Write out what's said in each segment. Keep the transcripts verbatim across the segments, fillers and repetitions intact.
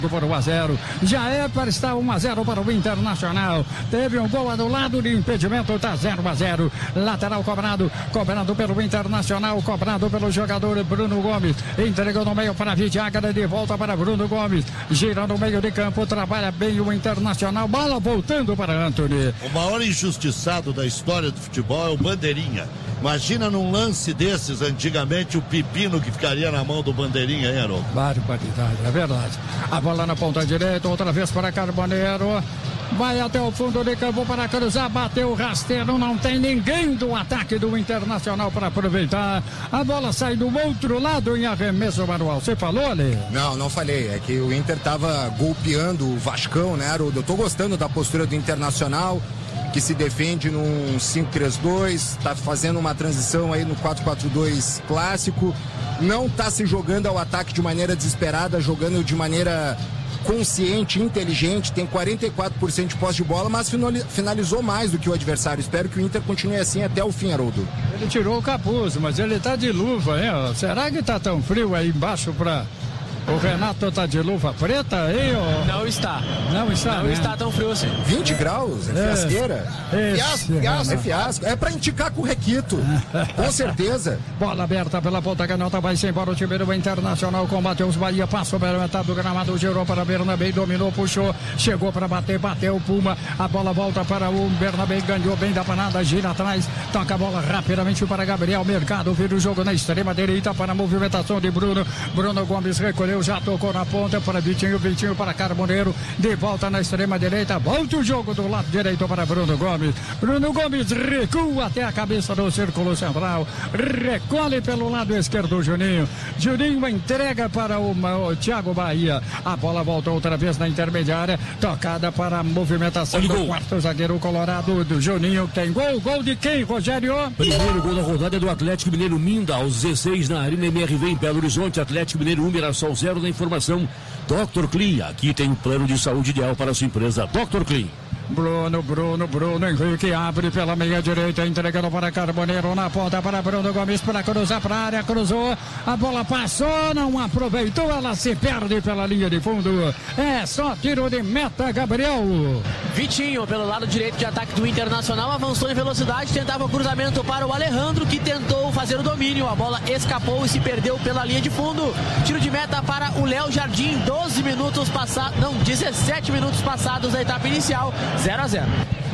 por um a zero. Já é para estar um a zero para o Internacional. Teve um gol anulado de impedimento, está zero a zero. Lateral cobrado, cobrado pelo Internacional, cobrado pelo jogador Bruno Gomes. Entregou no meio para Vidiaga, de volta para Bruno Gomes. Gira no meio de campo, trabalha bem o Internacional. Bola voltando para Antony. O maior injustiçado da história do futebol é o Bandeirinha. Imagina num lance desses, antigamente, o pepino que ficaria na mão do Bandeirinha, hein, Haroldo? Barbaridade, é verdade. A bola na ponta direita, outra vez para Carboneiro. Vai até o fundo de campo para cruzar, bateu o rasteiro, não tem ninguém do ataque do Internacional para aproveitar. A bola sai do outro lado em arremesso manual. Você falou, Ale? Não, não falei. É que o Inter tava golpeando o Vascão, né, Haroldo? Eu tô gostando da postura do Internacional, que se defende num cinco três dois, tá fazendo uma transição aí no quatro quatro dois clássico, não tá se jogando ao ataque de maneira desesperada, jogando de maneira consciente, inteligente, tem quarenta e quatro por cento de posse de bola, mas finalizou mais do que o adversário. Espero que o Inter continue assim até o fim, Haroldo. Ele tirou o capuz, mas ele tá de luva, hein? Será que tá tão frio aí embaixo pra... O Renato tá de luva preta, hein? Ou... Não está. Não está, Não né? está tão frio assim. vinte graus, é, é fiasqueira. É, fiasco, fiasco, é fiasco. É pra indicar com o requito. Com certeza. Bola aberta pela ponta canhota, vai sem embora o time do Internacional com Matheus Bahia, passou pela metade do gramado, girou para Bernabé, dominou, puxou, chegou para bater, bateu o Puma, a bola volta para o Bernabé, ganhou bem da panada, gira atrás, toca a bola rapidamente para Gabriel Mercado, vira o jogo na extrema direita para a movimentação de Bruno, Bruno Gomes recolheu, já tocou na ponta para Vitinho, Vitinho para Carboneiro, de volta na extrema direita, volta o jogo do lado direito para Bruno Gomes, Bruno Gomes recua até a cabeça do círculo central, recolhe pelo lado esquerdo o Juninho, Juninho entrega para o, o Thiago Bahia, a bola volta outra vez na intermediária, tocada para a movimentação Olha, do gol. quarto zagueiro colorado do Juninho, tem gol, gol de quem, Rogério? Primeiro gol da rodada é do Atlético Mineiro Minda, aos dezesseis na Arena M R V em Belo Horizonte. Atlético Mineiro um, Mirassol zero. Na informação, doutor Clean, aqui tem um plano de saúde ideal para a sua empresa, doutor Clean. Bruno, Bruno, Bruno Henrique abre pela meia direita, entregando para Carboneiro na ponta para Bruno Gomes para cruzar para a área, cruzou, a bola passou, não aproveitou, ela se perde pela linha de fundo. É só tiro de meta, Gabriel. Vitinho, pelo lado direito de ataque do Internacional, avançou em velocidade, tentava o cruzamento para o Alejandro, que tentou fazer o domínio, a bola escapou e se perdeu pela linha de fundo. Tiro de meta para o Léo Jardim, doze minutos passados, não, dezessete minutos passados da etapa inicial, zero a zero.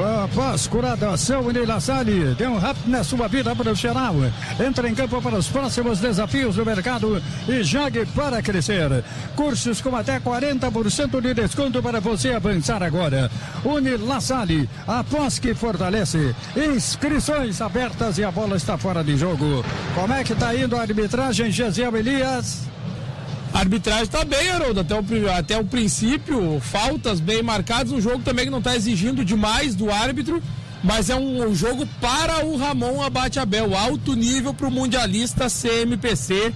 Após curadação, Ney Lassalle, dê um rápido na sua vida profissional. Entra em campo para os próximos desafios do mercado e jogue para crescer. Cursos com até quarenta por cento de desconto para você avançar agora. Unilassalle, após que fortalece. Inscrições abertas e a bola está fora de jogo. Como é que está indo a arbitragem, Gesiel Elias? A arbitragem está bem, Haroldo, até o, até o princípio, faltas bem marcadas, um jogo também que não está exigindo demais do árbitro, mas é um, um jogo para o Ramon Abate Abel, alto nível para o mundialista C M P C,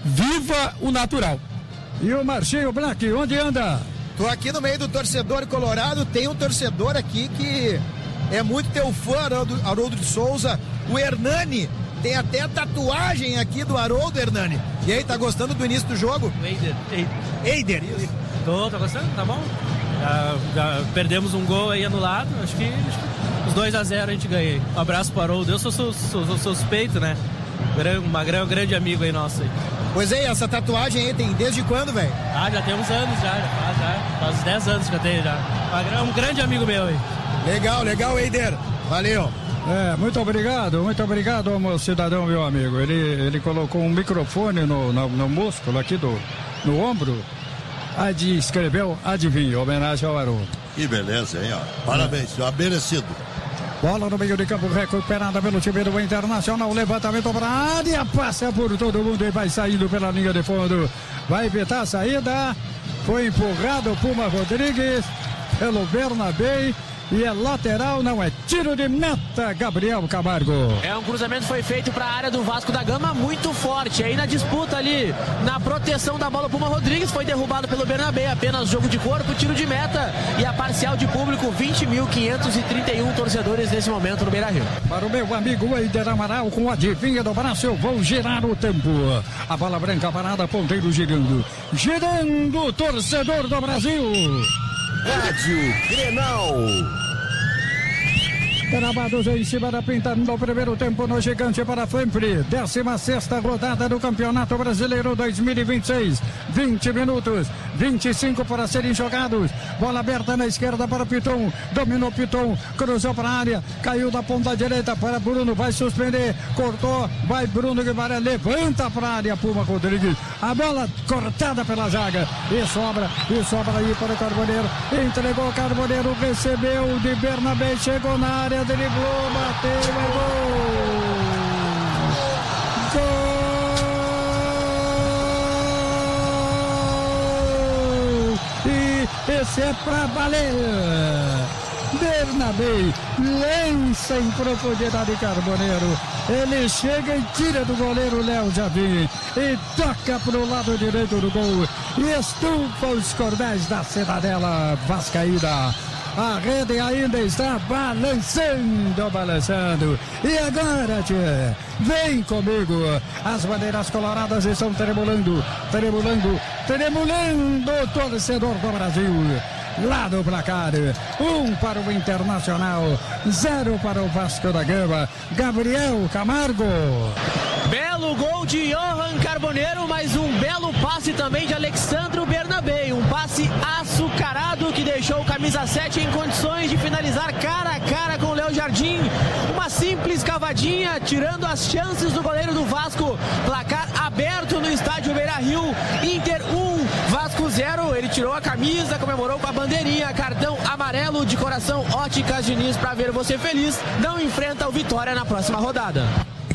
viva o natural. E o Marchinho Black, onde anda? Tô aqui no meio do torcedor colorado, tem um torcedor aqui que é muito teu fã, Haroldo, Haroldo de Souza, o Hernani. Tem até tatuagem aqui do Haroldo, Hernani. E aí, tá gostando do início do jogo? Eider. Eider, isso. Tô, tô gostando, tá bom. Já, já perdemos um gol aí anulado. Acho que, acho que os dois a zero a gente ganhei. Um abraço para o Haroldo. Eu sou, sou, sou, sou suspeito, né? Uma, um grande amigo aí nosso aí. Pois é, essa tatuagem aí tem desde quando, velho? Ah, já tem uns anos já. Já faz, já, faz uns dez anos que eu tenho já. Um grande amigo meu aí. Legal, legal, Eider. Valeu. É, muito obrigado, muito obrigado, meu cidadão, meu amigo. Ele, ele colocou um microfone no, no, no músculo aqui do no ombro. Adi, escreveu adivinha, homenagem ao Haroldo. Que beleza, hein? Ó. Parabéns, é. Merecido. Bola no meio de campo, recuperada pelo time do Internacional. Levantamento para a área, passa por todo mundo e vai saindo pela linha de fundo. Vai evitar a saída. Foi empurrado o Puma Rodrigues pelo Bernabé. e é lateral, não é tiro de meta, Gabriel Camargo. É, um cruzamento foi feito para a área do Vasco da Gama muito forte. Aí na disputa ali, na proteção da bola, o Puma Rodrigues foi derrubado pelo Bernabé. Apenas jogo de corpo, tiro de meta e a parcial de público, vinte mil quinhentos e trinta e um torcedores nesse momento no Beira-Rio. Para o meu amigo Eider Amaral com a adivinha do braço, eu vou girar o tempo. A bola branca parada, ponteiro girando. Girando, torcedor do Brasil. Rádio Grenal. Gravados em cima da pinta no primeiro tempo no Gigante para sempre. décima sexta rodada do Campeonato Brasileiro dois mil e vinte e seis. vinte minutos, vinte e cinco para serem jogados. Bola aberta na esquerda para Piton. Dominou Piton, cruzou para a área. Caiu da ponta direita para Bruno. Vai suspender, cortou. Vai Bruno Guimarães, levanta para a área. Puma Rodrigues. A bola cortada pela zaga. E sobra, e sobra aí para o Carboneiro. Entregou o Carboneiro, recebeu de Bernabé, chegou na área. Driblou, bateu, é gol! Gol! E esse é pra valer! Bernabé lança em profundidade Carboneiro. Ele chega e tira do goleiro Léo Jardim e toca pro lado direito do gol e estufa os cordéis da Cidadela Vascaína. A rede ainda está balançando, balançando. E agora, tchê, vem comigo. As bandeiras coloradas estão tremulando, tremulando, tremulando o torcedor do Brasil. Lá do placar, um para o Internacional, zero para o Vasco da Gama. Gabriel Camargo. Belo gol de Johan Carboneiro, mas um belo passe também de Alexandro Bernabé. Um passe açucarado que deixou o camisa sete em condições de finalizar cara a cara com o Léo Jardim. Uma simples cavadinha, tirando as chances do goleiro do Vasco. Placar aberto no estádio Beira-Rio. Inter um, Vasco zero. Ele tirou a camisa, comemorou com a bandeirinha. Cartão amarelo de coração. Óticas Diniz, para ver você feliz. Não enfrenta o Vitória na próxima rodada.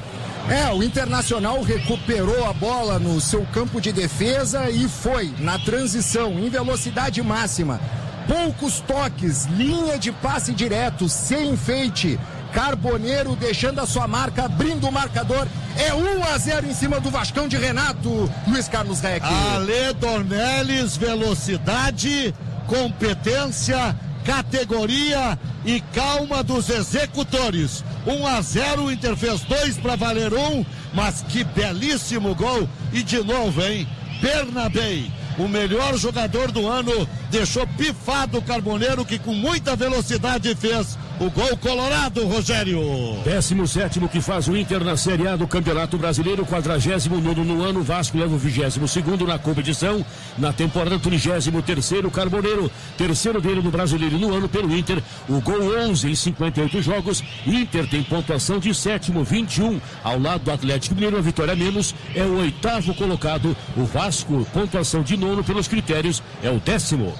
É, o Internacional recuperou a bola no seu campo de defesa e foi na transição, em velocidade máxima. Poucos toques, linha de passe direto, sem enfeite. Carboneiro deixando a sua marca, abrindo o marcador. É um a zero em cima do Vascão de Renato. Luiz Carlos Reck. Ale Dornelles, velocidade, competência, categoria e calma dos executores. um a zero, o Inter fez dois para valer um, mas que belíssimo gol. E de novo, hein? Bernabé, o melhor jogador do ano, deixou pifado o Carboneiro, que com muita velocidade fez o gol colorado, Rogério. décimo sétimo que faz o Inter na Série A do Campeonato Brasileiro, quadragésimo nono no ano. Vasco leva o vigésimo segundo na competição. Na temporada, trigésimo terceiro Carboneiro, terceiro dele no Brasileiro no ano pelo Inter. O gol onze em cinquenta e oito jogos. Inter tem pontuação de sétimo, vinte e um. Ao lado do Atlético Mineiro, a vitória menos, é o oitavo colocado. O Vasco, pontuação de nono pelos critérios, é o décimo.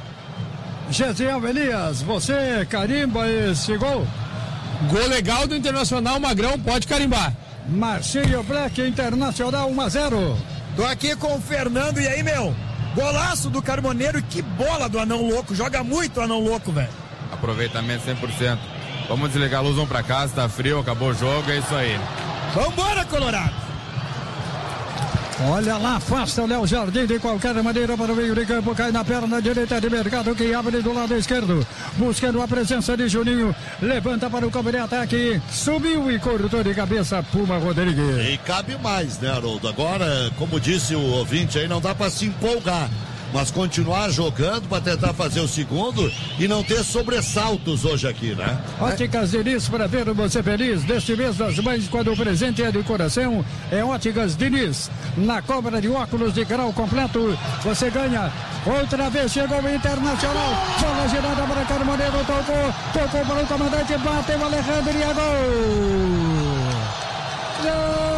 Gesiel Elias, você carimba esse gol? Gol legal do Internacional, Magrão, pode carimbar. Marcinho Black, Internacional um a zero. Tô aqui com o Fernando, e aí, meu? Golaço do Carboneiro, e que bola do Anão Louco, joga muito o Anão Louco, velho. Aproveitamento cem por cento. Vamos desligar a luz, vamos pra casa, tá frio, acabou o jogo, é isso aí. Vambora, Colorado! Olha lá, afasta o Léo Jardim de qualquer maneira para o meio de campo, cai na perna direita de Mercado, que abre do lado esquerdo, buscando a presença de Juninho, levanta para o campo de ataque, subiu e cortou de cabeça Puma Rodrigues. E cabe mais, né, Haroldo? Agora, como disse o ouvinte aí, não dá para se empolgar, mas continuar jogando para tentar fazer o segundo e não ter sobressaltos hoje aqui, né? Óticas Diniz, para ver você feliz neste mês das mães, quando o presente é de coração, é Óticas Diniz. Na compra de óculos de grau completo, você ganha. Outra vez chegou o Internacional, bola girada para Carboneiro, tocou, tocou para o comandante, bateu o Alejandro e é gol! Gol!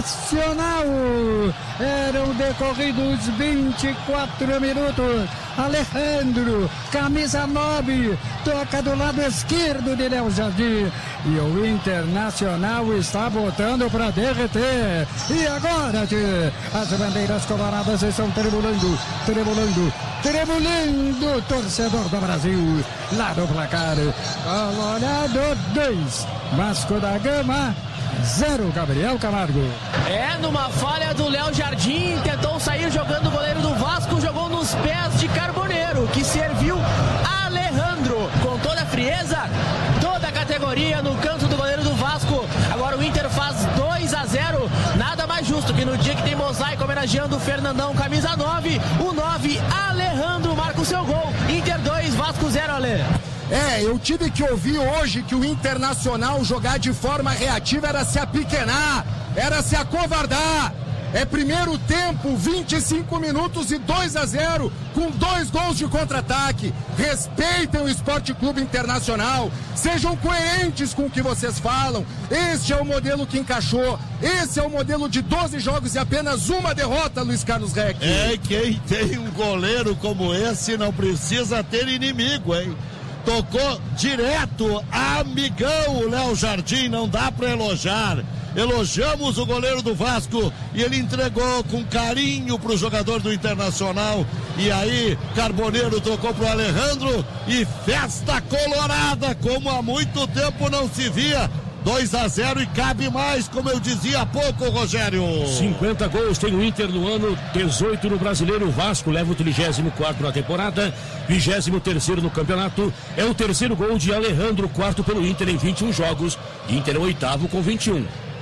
Internacional. Eram decorridos vinte e quatro minutos. Alejandro, camisa nove, toca do lado esquerdo de Léo Jardim. E o Internacional está botando para derreter. E agora, tchê, as bandeiras coloradas estão tremulando, tremulando, tremulando. Torcedor do Brasil, lá no placar. Colorado dois, Vasco da Gama zero, Gabriel Camargo. É, numa falha do Léo Jardim, tentou sair jogando o goleiro do Vasco, jogou nos pés de Carboneiro, que serviu Alejandro com toda a frieza, toda a categoria no canto do goleiro do Vasco. Agora o Inter faz dois a zero, nada mais justo que no dia que tem mosaico homenageando o Fernandão, camisa nove, o nove, Alejandro marca o seu gol. Inter dois, Vasco zero, Ale. É, eu tive que ouvir hoje que o Internacional jogar de forma reativa era se apequenar, era se acovardar. É primeiro tempo, vinte e cinco minutos e dois a zero, com dois gols de contra-ataque. Respeitem o Esporte Clube Internacional, sejam coerentes com o que vocês falam. Este é o modelo que encaixou, esse é o modelo de doze jogos e apenas uma derrota, Luiz Carlos Reck. É, quem tem um goleiro como esse não precisa ter inimigo, hein? Tocou direto, amigão, o Léo Jardim, não dá para elogiar. Elogiamos o goleiro do Vasco e ele entregou com carinho para o jogador do Internacional. E aí, Carboneiro tocou para o Alejandro e festa colorada, como há muito tempo não se via. dois a zero e cabe mais, como eu dizia há pouco, Rogério. cinquenta gols tem o Inter no ano, dezoito no Brasileiro. O Vasco leva o trigésimo quarto na temporada, vigésimo terceiro no campeonato. É o terceiro gol de Alejandro, quarto pelo Inter em vinte e um jogos. Inter é o oitavo com vinte e um.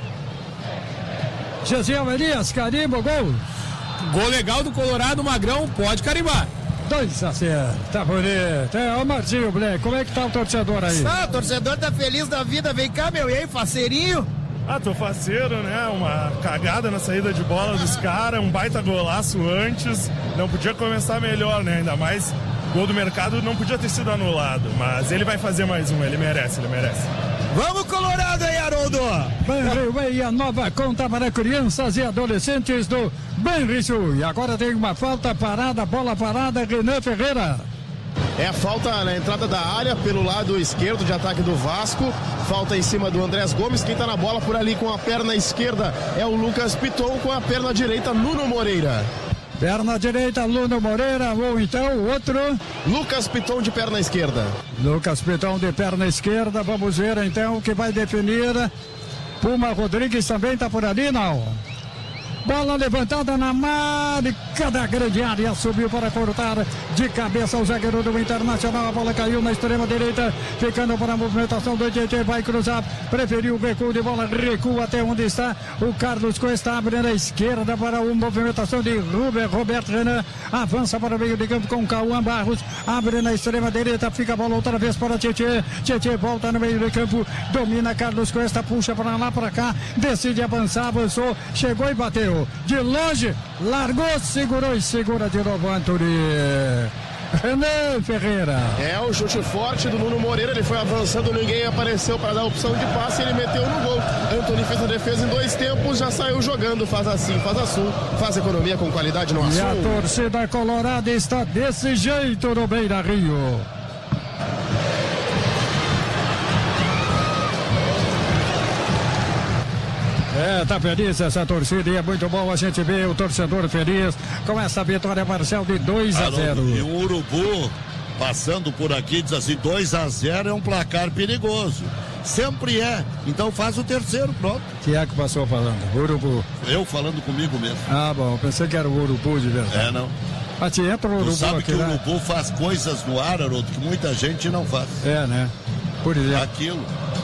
Gesiel Elias, carimba, gol. Gol legal do Colorado, Magrão, pode carimbar. dois a zero, tá bonito. É, ô Marcinho Black, como é que tá o torcedor aí? Ah, o torcedor tá feliz da vida. Vem cá, meu, e aí, faceirinho? Ah, tô faceiro, né? Uma cagada na saída de bola dos caras, um baita golaço antes. Não podia começar melhor, né? Ainda mais gol do mercado não podia ter sido anulado. Mas ele vai fazer mais um, ele merece, ele merece. Vamos, Colorado aí, Haroldo! Banriway, a nova conta para crianças e adolescentes do Banrisul. E agora tem uma falta parada, bola parada, Renan Ferreira. É falta na entrada da área pelo lado esquerdo de ataque do Vasco. Falta em cima do Andrés Gomes. Quem tá na bola por ali com a perna esquerda é o Lucas Piton, com a perna direita Nuno Moreira. Perna direita, Nuno Moreira, ou então o outro. Lucas Piton de perna esquerda. Lucas Piton de perna esquerda. Vamos ver então o que vai definir. Puma Rodrigues também está por ali, não? Bola levantada na marca da grande área, subiu para cortar de cabeça o zagueiro do Internacional. A bola caiu na extrema direita, ficando para a movimentação do Tietê, vai cruzar, preferiu o recuo de bola, recua até onde está o Carlos Cuesta, abre na esquerda para a movimentação de Ruber, Roberto Renan, avança para o meio de campo com Cauã Barros, abre na extrema direita, fica a bola outra vez para Tietê, Tietê volta no meio de campo, domina Carlos Cuesta, puxa para lá, para cá, decide avançar, avançou, chegou e bateu. De longe, largou, segurou e segura de novo Antony. Renan Ferreira. É o chute forte do Nuno Moreira, ele foi avançando, ninguém apareceu para dar opção de passe, ele meteu no gol. Antony fez a defesa em dois tempos, já saiu jogando, faz assim, faz assim, faz economia com qualidade no assunto. E a torcida colorada está desse jeito no Beira Rio. É, tá feliz essa torcida e é muito bom a gente ver o torcedor feliz com essa vitória parcial de dois a zero. E o Urubu passando por aqui diz assim, dois a zero é um placar perigoso. Sempre é. Então faz o terceiro, pronto. Quem é que passou falando? Urubu. Eu falando comigo mesmo. Ah, bom, pensei que era o Urubu de verdade. É, não. Mas te entra o Urubu. Tu sabe aqui, que o né? Urubu faz coisas no ar, Haroldo, que muita gente não faz. É, né? Por exemplo. Aquilo.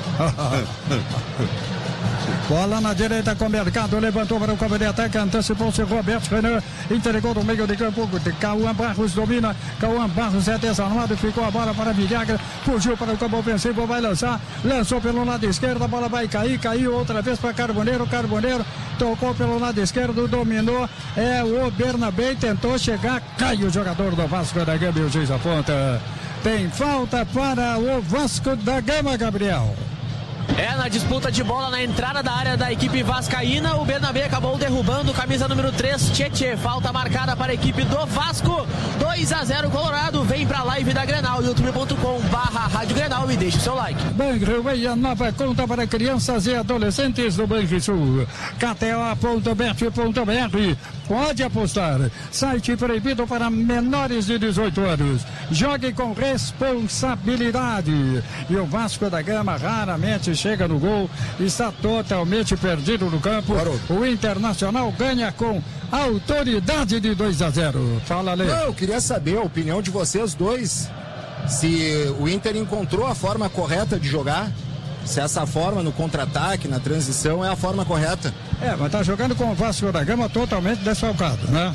Bola na direita com o Mercado, levantou para o campo de ataque, antecipou-se Roberto Renan, entregou no meio de campo, Cauã Barros domina, Cauã Barros é desarmado, ficou a bola para Villagra, fugiu para o campo ofensivo, vai lançar, lançou pelo lado esquerdo, a bola vai cair, caiu outra vez para Carboneiro, Carboneiro tocou pelo lado esquerdo, dominou, é o Bernabé, tentou chegar, cai o jogador do Vasco da Gama e o juiz aponta. Tem falta para o Vasco da Gama, Gabriel. É, na disputa de bola na entrada da área da equipe vascaína, o Bernabé acabou derrubando camisa número três, Tietê. Falta marcada para a equipe do Vasco. dois a zero Colorado. Vem pra live da Grenal, youtube ponto com barra Rádio Grenal e deixa o seu like. Banrisul, a nova conta para crianças e adolescentes do Banrisul. K T O ponto bet ponto B R. Pode apostar. Site proibido para menores de dezoito anos. Jogue com responsabilidade. E o Vasco da Gama raramente chega no gol. Está totalmente perdido no campo. O Internacional ganha com autoridade de dois a zero. Fala, Lê. Não, eu queria saber a opinião de vocês dois. Se o Inter encontrou a forma correta de jogar. Se essa forma no contra-ataque, na transição, é a forma correta. É, mas tá jogando com o Vasco da Gama totalmente desfalcado, né?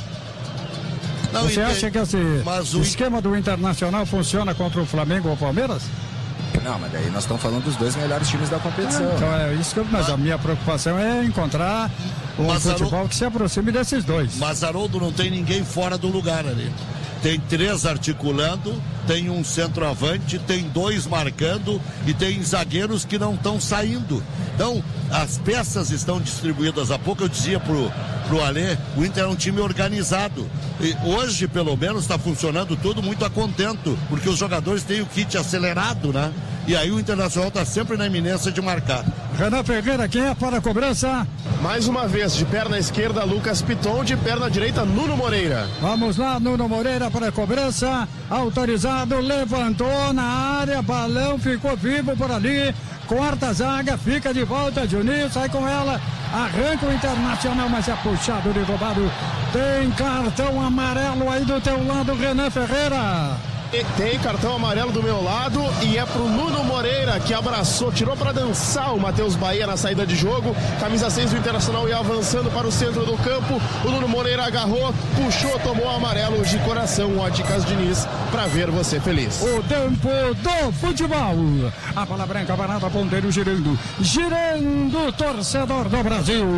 Não, Você Inter... acha que esse o... esquema do Internacional funciona contra o Flamengo ou o Palmeiras? Não, mas daí nós estamos falando dos dois melhores times da competição. Ah, então é isso que eu... Mas ah. a minha preocupação é encontrar um Mazarol... futebol que se aproxime desses dois. Mas, Haroldo, não tem ninguém fora do lugar ali. Tem três articulando, tem um centroavante, tem dois marcando e tem zagueiros que não estão saindo. Então, as peças estão distribuídas. Há pouco eu dizia pro, pro Alê, o Inter é um time organizado. E hoje, pelo menos, está funcionando tudo muito a contento, porque os jogadores têm o kit acelerado, né? E aí o Internacional está sempre na iminência de marcar. Renan Ferreira, quem é para a cobrança? Mais uma vez, de perna esquerda, Lucas Piton, de perna direita, Nuno Moreira. Vamos lá, Nuno Moreira para a cobrança, autorizado, levantou na área, balão ficou vivo por ali, corta a zaga, fica de volta, Juninho sai com ela, arranca o Internacional, mas é puxado de roubado. Tem cartão amarelo aí do teu lado, Renan Ferreira. Tem cartão amarelo do meu lado e é pro Nuno Moreira, que abraçou, tirou para dançar o Matheus Bahia na saída de jogo. Camisa seis do Internacional ia avançando para o centro do campo. O Nuno Moreira agarrou, puxou, tomou amarelo de coração. Óticas Diniz, para ver você feliz. O tempo do futebol. A bola branca parada, ponteiro girando. Girando, torcedor do Brasil.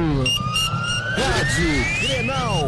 Rádio Grenal.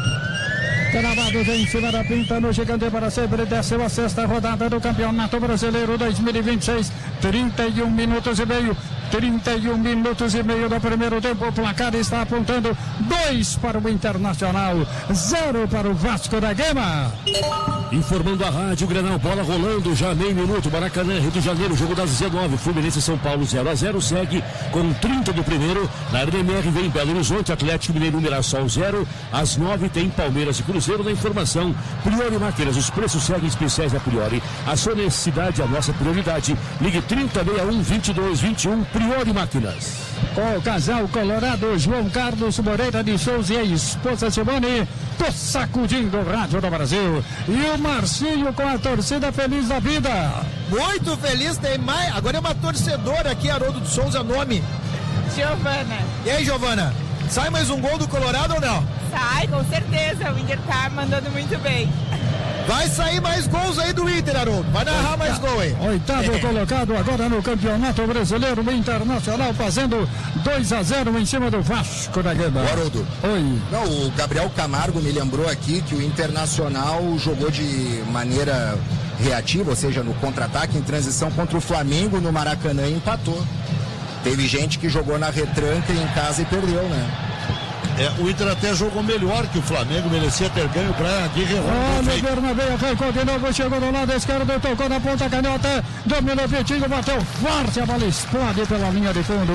Gravado em cima da pinta no gigante para sempre, desceu a sexta rodada do Campeonato Brasileiro dois mil e vinte e seis, trinta e um minutos e meio, trinta e um minutos e meio do primeiro tempo, o placar está apontando dois para o Internacional, zero para o Vasco da Gama. Informando a Rádio Grenal, bola rolando, já meio minuto, Maracanã, Rio de Janeiro, jogo das dezenove, Fluminense e São Paulo zero a zero, segue com trinta do primeiro, na R D M R vem Belo Horizonte, Atlético Mineiro, Mirassol zero, às nove tem Palmeiras e Cruzeiro. Na informação, Priori Máquinas, os preços seguem especiais da Priori. A sua necessidade, a nossa prioridade. Ligue trinta, sessenta e um, vinte e dois, vinte e um, Priori Máquinas. O casal colorado João Carlos Moreira de Souza e a esposa Simone, tô sacudindo o rádio do Brasil. E o Marcinho com a torcida feliz da vida. Muito feliz, tem mais. Agora é uma torcedora aqui, Haroldo de Souza, nome. Giovana. E aí, Giovana? Sai mais um gol do Colorado ou não? Sai, com certeza. O Inter tá mandando muito bem. Vai sair mais gols aí do Inter, Haroldo. Vai narrar mais gol aí. Oitavo é. colocado agora no Campeonato Brasileiro, o Internacional fazendo dois a zero em cima do Vasco da Gama. Haroldo. Oi. Não, o Gabriel Camargo me lembrou aqui que o Internacional jogou de maneira reativa, ou seja, no contra-ataque, em transição contra o Flamengo no Maracanã e empatou. Teve gente que jogou na retranca em casa e perdeu, né? É, o Inter até jogou melhor que o Flamengo, merecia ter ganho para Guerreiro. Olha o Bernabé, arrancou de novo, chegou do lado esquerdo, tocou na ponta canhota, dominou o Vitinho, bateu forte, a bola explode pela linha de fundo.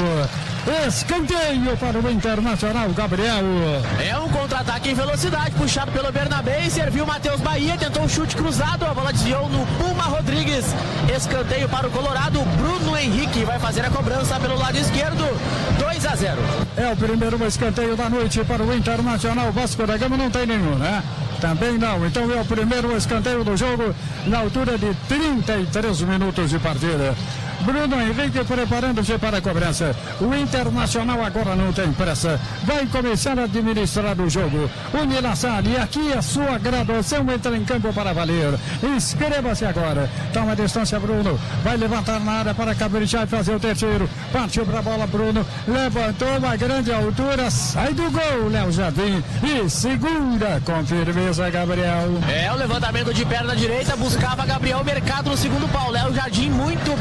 Escanteio para o Internacional, Gabriel. É um contra-ataque em velocidade, puxado pelo Bernabé e serviu o Matheus Bahia, tentou um chute cruzado, a bola desviou no Puma Rodrigues. Escanteio para o Colorado, Bruno Henrique vai fazer a cobrança pelo lado esquerdo, dois a zero. É o primeiro escanteio da noite para o Internacional. Vasco da Gama não tem nenhum, né? Também não. Então é o primeiro escanteio do jogo na altura de trinta e três minutos de partida. Bruno Henrique preparando-se para a cobrança. O Internacional agora não tem pressa. Vai começar a administrar o jogo. O Milassali, aqui a sua graduação entra em campo para valer. Inscreva-se agora. Toma a distância, Bruno. Vai levantar na área para caprichar e fazer o terceiro. Partiu para a bola, Bruno. Levantou uma grande altura. Sai do gol, Léo Jardim. E segura com firmeza, Gabriel. É, o levantamento de perna direita. Buscava Gabriel Mercado no segundo pau. Léo Jardim muito bem colocado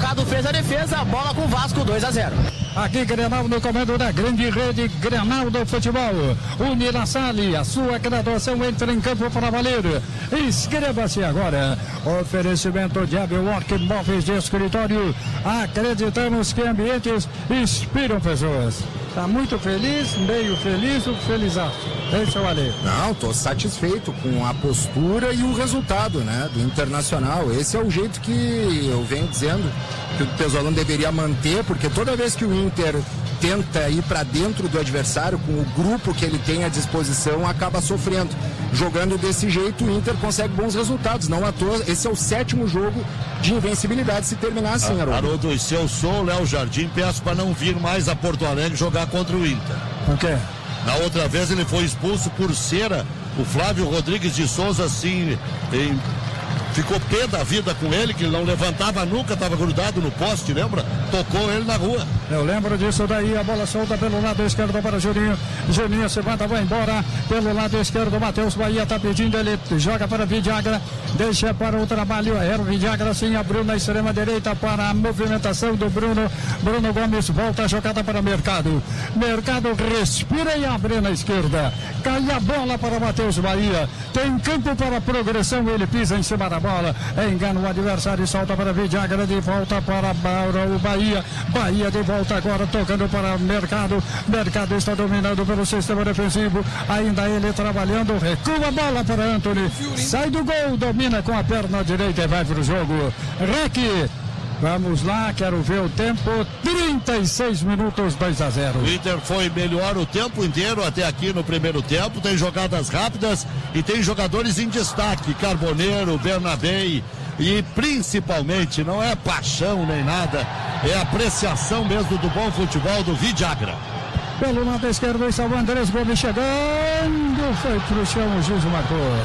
desfalcado fez a defesa, bola com o Vasco, dois a zero. Aqui Grenal no comando da grande rede Grenal do futebol. Unilassale, a sua graduação entra em campo para valer. Inscreva-se agora. Oferecimento de Abiwork Móveis de Escritório. Acreditamos que ambientes inspiram pessoas. Tá muito feliz, meio feliz, ou felizaço? Deixa eu ali. Não, tô satisfeito com a postura e o resultado, né, do Internacional. Esse é o jeito que eu venho dizendo que o Pesolano deveria manter, porque toda vez que o Inter tenta ir para dentro do adversário com o grupo que ele tem à disposição, acaba sofrendo. Jogando desse jeito, o Inter consegue bons resultados. Não à toa, esse é o sétimo jogo de invencibilidade se terminar assim, Haroldo. Haroldo, e se eu sou o Léo Jardim, peço para não vir mais a Porto Alegre jogar contra o Inter. Por quê? Na outra vez ele foi expulso por cera. O Flávio Rodrigues de Souza, assim, em... ficou pé da vida com ele, que ele não levantava nunca, estava grudado no poste, lembra? Tocou ele na rua. Eu lembro disso daí, a bola solta pelo lado esquerdo para Juninho. Juninho se manda, vai embora pelo lado esquerdo. Matheus Bahia está pedindo, ele joga para Vidiagra, deixa para o trabalho. Era o Vidiagra, sim, abriu na extrema direita para a movimentação do Bruno. Bruno Gomes volta a jogada para o Mercado. Mercado respira e abre na esquerda. Cai a bola para Matheus Bahia. Tem campo para progressão, ele pisa em cima da bola. Engana o adversário e solta para Vidiagra, de volta para o Bahia. Bahia de volta agora, tocando para Mercado. Mercado está dominando pelo sistema defensivo. Ainda ele trabalhando, recua a bola para Antony. Sai do gol, domina com a perna direita e vai para o jogo. Rec. Vamos lá, quero ver o tempo. trinta e seis minutos, dois a zero. O Inter foi melhor o tempo inteiro até aqui no primeiro tempo. Tem jogadas rápidas e tem jogadores em destaque. Carboneiro, Bernabé e principalmente, não é paixão nem nada, é apreciação mesmo do bom futebol do Vidiagra. Pelo lado esquerdo está o Andrés Gomes chegando. Foi pro chão, o juiz marcou.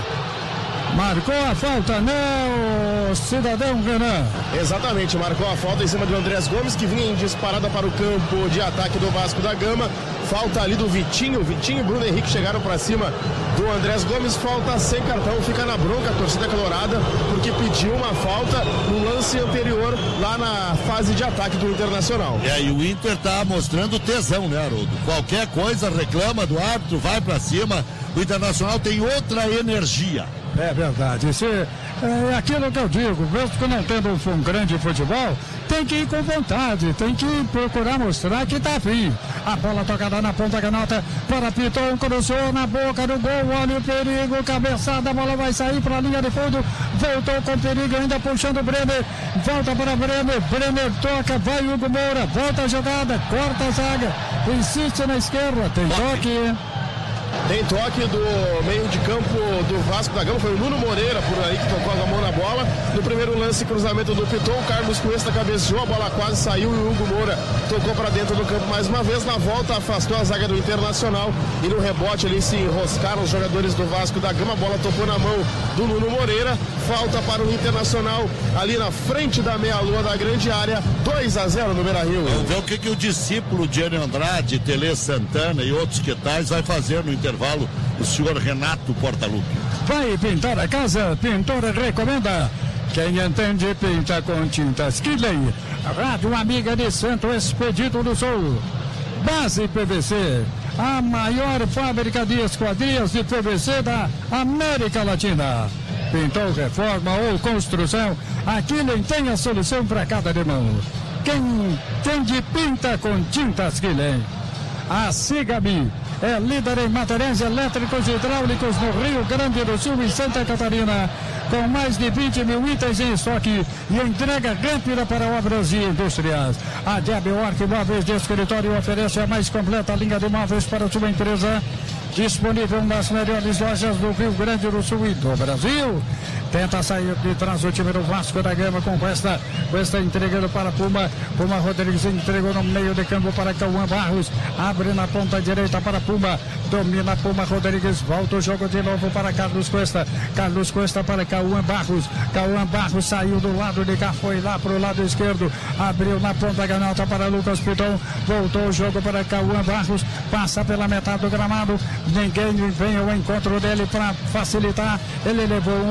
Marcou a falta, não, cidadão Renan. Exatamente, marcou a falta em cima do Andrés Gomes, que vinha em disparada para o campo de ataque do Vasco da Gama. Falta ali do Vitinho, Vitinho e Bruno Henrique chegaram para cima do Andrés Gomes. Falta sem cartão, fica na bronca a torcida colorada, porque pediu uma falta no lance anterior, lá na fase de ataque do Internacional. É, e o Inter tá mostrando tesão, né, Haroldo? Qualquer coisa reclama do árbitro, vai para cima. O Internacional tem outra energia. É verdade, isso é, é aquilo que eu digo, mesmo que não tendo um grande futebol, tem que ir com vontade, tem que procurar mostrar que tá afim. A bola tocada na ponta canhota para Piton, cruzou na boca do gol, olha o perigo, cabeçada, a bola vai sair para a linha de fundo, voltou com perigo, ainda puxando o Brenner, volta para Brenner, Brenner toca, vai Hugo Moura, volta a jogada, corta a zaga, insiste na esquerda, tem toque. Tem toque do meio de campo do Vasco da Gama, foi o Nuno Moreira por aí que tocou a mão na bola. No primeiro lance, cruzamento do Piton, o Carlos Cuesta cabeceou, a bola quase saiu e o Hugo Moura tocou para dentro do campo mais uma vez. Na volta, afastou a zaga do Internacional e no rebote ali se enroscaram os jogadores do Vasco da Gama. A bola tocou na mão do Nuno Moreira. Falta para o Internacional ali na frente da meia-lua da grande área. dois a zero no Beira-Rio. Vamos ver o que, que o discípulo de Enio Andrade, Tele Santana e outros que tais vai fazer no intervalo, o senhor Renato Portaluppi. Vai pintar a casa, Pintora recomenda. Quem entende, pinta com tintas Kiley. Rádio Amiga de Santo Expedito do Sul. Base P V C, a maior fábrica de esquadrias de P V C da América Latina. Pintou, reforma ou construção, Kiley tem a solução para cada demão. Quem entende, pinta com tintas Kiley. A Sigami é líder em materiais elétricos e hidráulicos no Rio Grande do Sul e Santa Catarina, com mais de vinte mil itens em estoque e entrega rápida para obras e indústrias. A Diabiorc Móveis de Escritório oferece a mais completa linha de móveis para sua empresa, disponível nas melhores lojas do Rio Grande do Sul e do Brasil. Tenta sair de trás o time do Vasco da Gama com esta, com esta entregando para Puma. Puma Rodrigues entregou no meio de campo para Cauã Barros. Abre na ponta direita para Puma. Domina Puma Rodrigues. Volta o jogo de novo para Carlos Cuesta. Carlos Cuesta para Cauã Barros. Cauã Barros saiu do lado de cá, foi lá para o lado esquerdo. Abriu na ponta canhota para Lucas Piton. Voltou o jogo para Cauã Barros. Passa pela metade do gramado. Ninguém vem ao encontro dele para facilitar. Ele levou um, levou dois.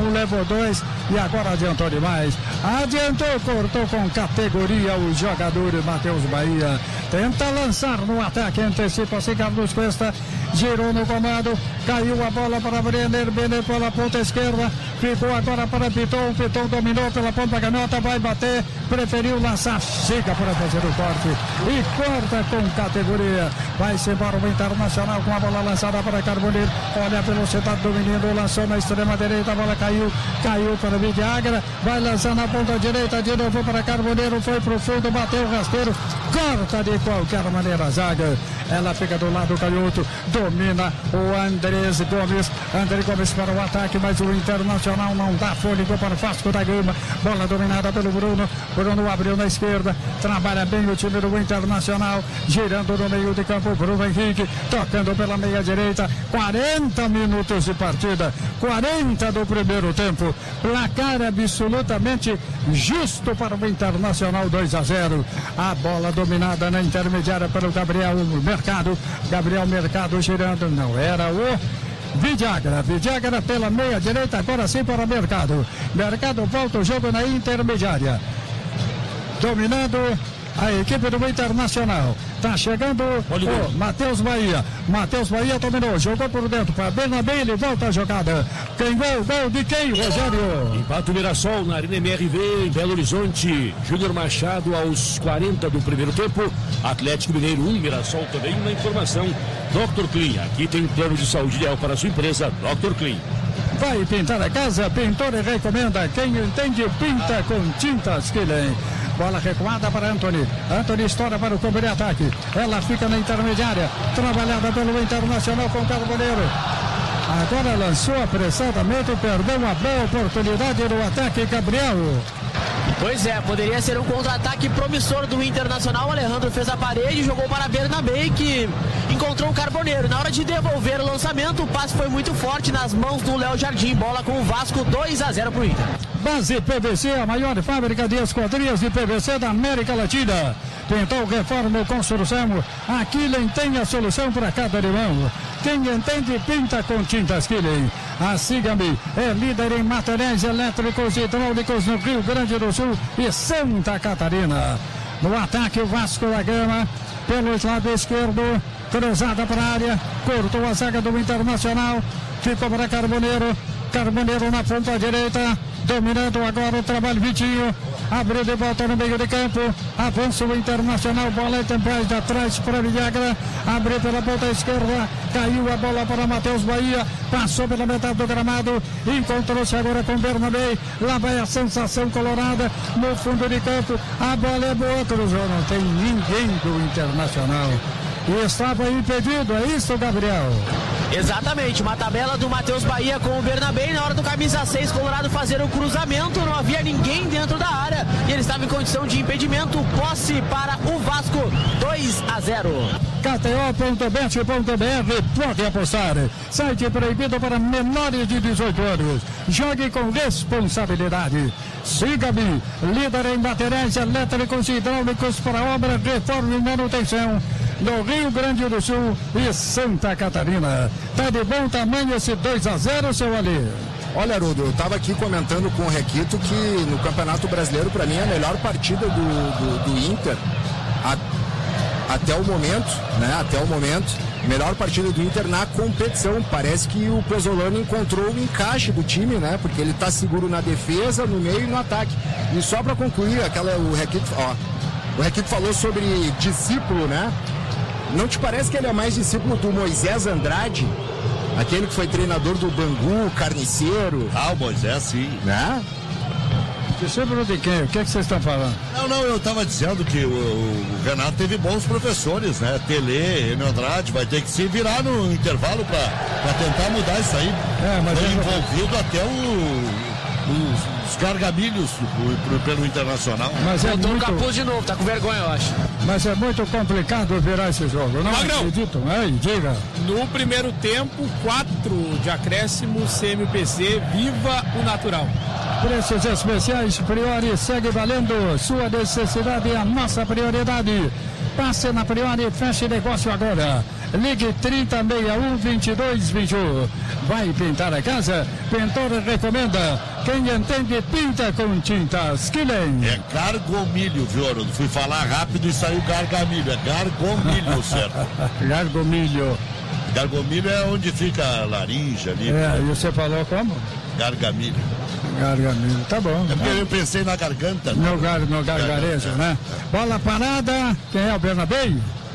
dois e agora adiantou demais. Adiantou, cortou com categoria o jogador Matheus Bahia. Tenta lançar no ataque, antecipa-se Carlos Cuesta, girou no comando, caiu a bola para Brenner, Brenner pela ponta esquerda, ficou agora para Piton, Piton dominou pela ponta canhota, vai bater, preferiu lançar, chega para fazer o corte e corta com categoria. Vai-se embora o Internacional com a bola lançada para Carboneiro, olha a velocidade do menino, lançou na extrema direita, a bola caiu, caiu para Vidagra, vai lançar na ponta direita, de novo para Carboneiro, foi pro fundo, bateu o rasteiro, corta de qualquer maneira a zaga, ela fica do lado canhoto, domina o Andrés Gomes, André Gomes para o ataque, mas o Internacional não dá fôlego para o Vasco da Gama, bola dominada pelo Bruno, Bruno abriu na esquerda, trabalha bem o time do Internacional, girando no meio de campo, Bruno Henrique, tocando pela meia direita, quarenta minutos de partida, quarenta do primeiro tempo, placar absolutamente justo para o Internacional, dois a zero, a bola dominada na intermediária pelo Gabriel Mercado, Gabriel Mercado girando, não era o Vidagra, Vidagra pela meia direita, agora sim para o Mercado, Mercado volta o jogo na intermediária, dominando a equipe do Internacional. Tá chegando o Matheus Bahia. Matheus Bahia dominou, jogou por dentro para Bernabé, ele volta a jogada. Quem gol? Gol de quem, Rogério? Empate o Mirassol na Arena M R V em Belo Horizonte. Júnior Machado aos quarenta do primeiro tempo. Atlético Mineiro um, Mirassol também. Na informação, doutor Clean. Aqui tem plano de saúde ideal para a sua empresa, doutor Clean. Vai pintar a casa, pintor e recomenda. Quem entende, pinta com tintas Killen. Bola recuada para Anthony. Anthony estoura para o campo de ataque. Ela fica na intermediária. Trabalhada pelo Internacional com Carboneiro. Agora lançou apressadamente, perdeu uma boa oportunidade no ataque, Gabriel. Pois é, poderia ser um contra-ataque promissor do Internacional. O Alejandro fez a parede, jogou para Bernabé, que encontrou o Carboneiro. Na hora de devolver o lançamento, o passe foi muito forte nas mãos do Léo Jardim. Bola com o Vasco, dois a zero para o Inter. Base P V C, a maior fábrica de esquadrias de P V C da América Latina. Pintou, reforma ou construção, a Killen tem a solução para cada irmão. Quem entende, pinta com tintas Killen. A Siga-me é líder em materiais elétricos e hidráulicos no Rio Grande do Sul e Santa Catarina. No ataque, o Vasco da Gama, pelo lado esquerdo, cruzada para a área, cortou a zaga do Internacional, ficou para Carboneiro. Carboneiro na ponta direita, dominando agora o trabalho Vitinho, abriu de volta no meio de campo, avança o Internacional, bola em tempo de atrás para Vidagra, abriu pela ponta esquerda, caiu a bola para Matheus Bahia, passou pela metade do gramado, encontrou-se agora com Bernabé, lá vai a sensação colorada, no fundo de campo, a bola é boa, cruzou, não tem ninguém do Internacional. E estava impedido, é isso, Gabriel? Exatamente, uma tabela do Matheus Bahia com o Bernabé. Na hora do camisa seis, Colorado fazer o cruzamento, não havia ninguém dentro da área e ele estava em condição de impedimento. Posse para o Vasco, dois a zero. K T O ponto bet ponto B R, pode apostar. Site proibido para menores de dezoito anos. Jogue com responsabilidade. Siga-me, líder em materiais elétricos e hidráulicos para obra, reforma e manutenção no Rio Grande do Sul e Santa Catarina. Tá de bom tamanho esse dois a zero, seu Ali? Olha, Haroldo, eu tava aqui comentando com o Requito que no Campeonato Brasileiro, para mim, é a melhor partida do, do, do Inter a, até o momento, né? Até o momento, melhor partida do Inter na competição. Parece que o Pezzolano encontrou o encaixe do time, né? Porque ele tá seguro na defesa, no meio e no ataque. E só para concluir, aquela, o Requito, ó, o Requito falou sobre discípulo, né? Não te parece que ele é mais discípulo do Moisés Andrade? Aquele que foi treinador do Bangu, carniceiro. Ah, o Moisés, sim. Né? Discípulo de quem? O que, é que vocês estão falando? Não, não, eu estava dizendo que o, o Renato teve bons professores, né? Tele, Enio Andrade, vai ter que se virar no intervalo para tentar mudar isso aí. É, mas foi eu... envolvido até o... Os, os gargabilhos pelo Internacional. Mas é Voltou muito... o capuz de novo, tá com vergonha, eu acho. Mas é muito complicado virar esse jogo, não Magrão. acredito, né? Diga. No primeiro tempo, quatro de acréscimo C M P C, viva o natural. Preços especiais, Priori segue valendo. Sua necessidade é a nossa prioridade. Passe na Priori e feche negócio agora. Ligue trinta, sessenta e um, vinte e dois, vinte e um. Vai pintar a casa? Pintor recomenda. Quem entende, pinta com tintas Killen. É gargomilho, viu, Haroldo? Fui falar rápido e saiu gargamilho. É gargomilho, certo? Gargomilho. Gargomilho é onde fica a laringe ali. É, e você falou como? Gargamilho. Gargamilho, tá bom. É porque né? eu pensei na garganta. No, gar, no gargarejo, é, né? É. Bola parada, quem é o Bernabé?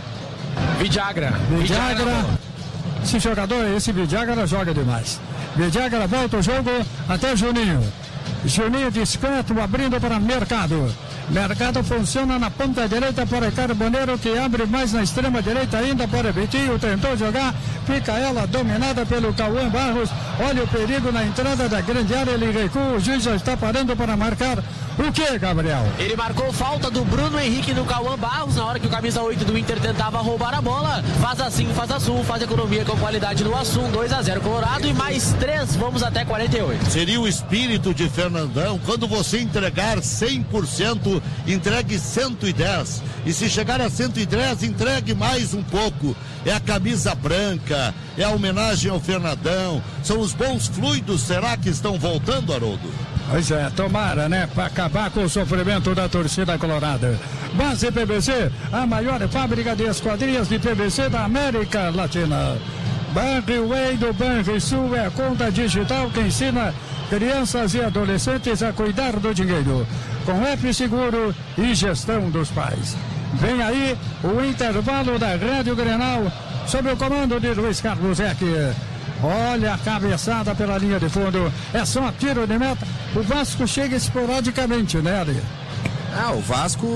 Vidagra. Vidagra. Esse jogador, esse Vidagra joga demais. Vidagra volta o jogo até Juninho. Juninho discreto, abrindo para Mercado. Mercado funciona na ponta direita para Carboneiro, que abre mais na extrema direita ainda para Vitinho. Tentou jogar, fica ela dominada pelo Cauã Barros. Olha o perigo na entrada da grande área, ele recua. O juiz já está parando para marcar. O que, Gabriel? Ele marcou falta do Bruno Henrique no Cauã Barros na hora que o camisa oito do Inter tentava roubar a bola. Faz assim, faz Assum, faz economia com qualidade no Assum. dois a zero Colorado e mais três, vamos até quarenta e oito. Seria o espírito de Fernandão. Quando você entregar cem por cento, entregue cento e dez. E se chegar a cento e dez, entregue mais um pouco. É a camisa branca, é a homenagem ao Fernandão. São os bons fluidos, será que estão voltando, Haroldo? Pois é, tomara, né? Para acabar com o sofrimento da torcida colorada. Base P V C, a maior fábrica de esquadrias de P V C da América Latina. Banriway do Banrisul é a conta digital que ensina crianças e adolescentes a cuidar do dinheiro. Com F Seguro e gestão dos pais. Vem aí o intervalo da Rádio Grenal, sob o comando de Luiz Carlos Eck. Olha a cabeçada pela linha de fundo. É só tiro de meta. O Vasco chega esporadicamente, né, Ali? Ah, o Vasco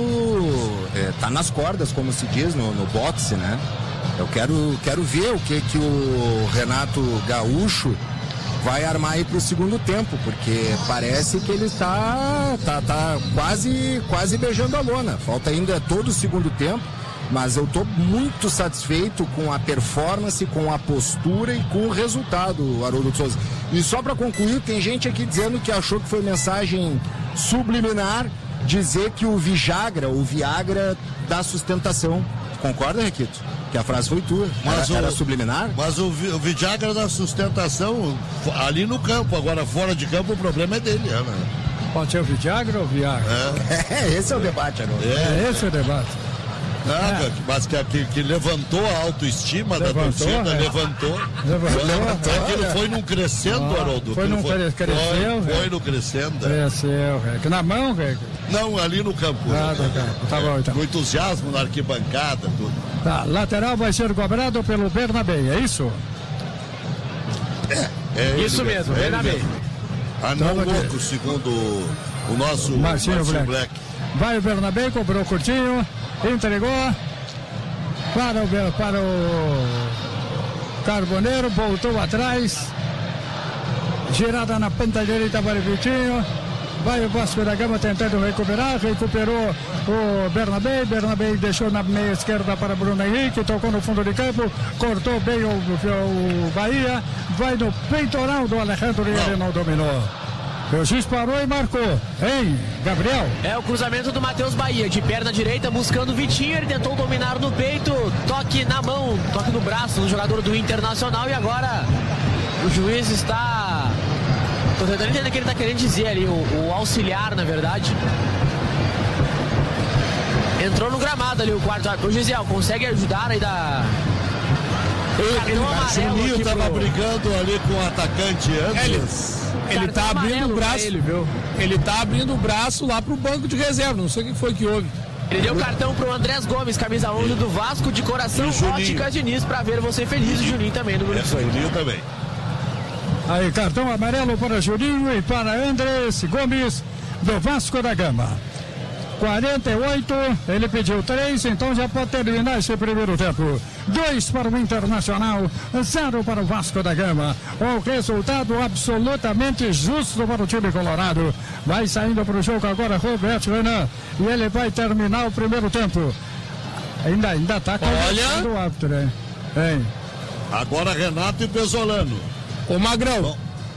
é, tá nas cordas, como se diz no, no boxe, né? Eu quero, quero ver o que, que o Renato Gaúcho vai armar aí pro segundo tempo, porque parece que ele está tá, tá quase, quase beijando a lona. Falta ainda todo o segundo tempo. Mas eu estou muito satisfeito com a performance, com a postura e com o resultado, Haroldo de Souza. E só para concluir, tem gente aqui dizendo que achou que foi mensagem subliminar dizer que o Viagra, o Viagra dá sustentação. Concorda, Requito? Que a frase foi tua. Mas era, o, era subliminar? Mas o, o Viagra dá sustentação ali no campo. Agora, fora de campo, o problema é dele, né? Pode ser o Viagra ou o Viagra? É, é esse é o debate, Haroldo. É, é esse é o debate. Nada, é. Mas que, que, que levantou a autoestima levantou, da torcida, é. levantou. Levantou. levantou. Aquilo foi num crescendo, ah, Haroldo. Foi num foi, cresceu, Foi, foi no crescendo. Cresceu, velho. Na mão, velho? Não, ali no campo. Ah, no campo. Tá bom, então. Com entusiasmo na arquibancada, tudo. Tá, lateral vai ser cobrado pelo Bernabé, é isso? É, é isso mesmo, é Bernabé. Ah, não louco, segundo o nosso Marcinho, Marcinho Black. Black. Vai o Bernabé, cobrou curtinho. Entregou para o, para o Carboneiro, voltou atrás, girada na ponta direita para o Vitinho. Vai o Vasco da Gama tentando recuperar, recuperou o Bernabé, Bernabé deixou na meia esquerda para Bruno Henrique, tocou no fundo de campo, cortou bem o, o Bahia, vai no peitoral do Alejandro e ele não dominou. O juiz parou e marcou, hein, Gabriel? É o cruzamento do Matheus Bahia, de perna direita, buscando o Vitinho, ele tentou dominar no peito, toque na mão, toque no braço do jogador do Internacional e agora o juiz está... Tô tentando entender o que ele está querendo dizer ali, o, o auxiliar, na verdade. Entrou no gramado ali o quarto árbitro. O Gisel, consegue ajudar aí da... Ele, o Juninho estava pro... brigando ali com o atacante antes. Ele, ele tá abrindo o braço. Ele, viu? Ele tá abrindo o braço lá pro banco de reserva. Não sei o que foi que houve. Ele deu cartão pro Andrés Gomes, camisa onze do Vasco, de coração, Óticas Diniz, pra ver você feliz. E o Juninho também no grupo. É, Juninho também. Aí, cartão amarelo para Juninho e para Andrés Gomes, do Vasco da Gama. quarenta e oito, ele pediu três, então já pode terminar esse primeiro tempo. dois para o Internacional, zero para o Vasco da Gama. O resultado absolutamente justo para o time colorado. Vai saindo para o jogo agora Roberto Renan e ele vai terminar o primeiro tempo. Ainda ainda está conversando o árbitro, né? Hein? Agora Renato e Pesolano. Ô Magrão,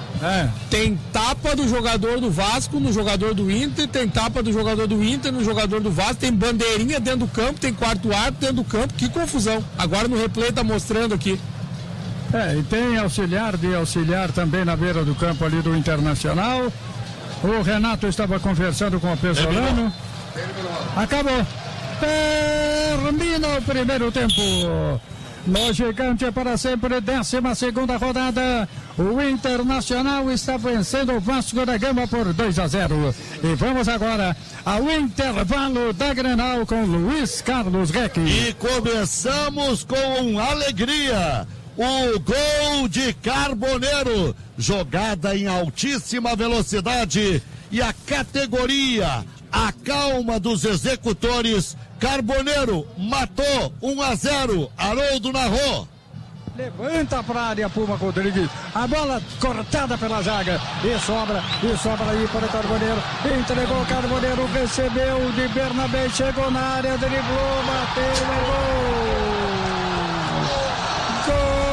É. Tem tapa do jogador do Vasco no jogador do Inter, tem tapa do jogador do Inter no jogador do Vasco, tem bandeirinha dentro do campo, tem quarto árbitro dentro do campo, que confusão. Agora no replay tá mostrando aqui. É, e tem auxiliar de auxiliar também na beira do campo ali do Internacional. O Renato estava conversando com o Pesolano. Acabou. Termina o primeiro tempo. No Gigante para sempre, décima segunda rodada. O Internacional está vencendo o Vasco da Gama por dois a zero. E vamos agora ao intervalo da Grenal com Luiz Carlos Reck. E começamos com alegria. O gol de Carboneiro. Jogada em altíssima velocidade. E a categoria, a calma dos executores. Carboneiro matou um a zero. Haroldo narrou. Levanta para a área Puma Rodrigues. A bola cortada pela zaga. E sobra, e sobra aí para o Carboneiro. Entregou o Carboneiro, recebeu de Bernabé, chegou na área, driblou, bateu, é gol.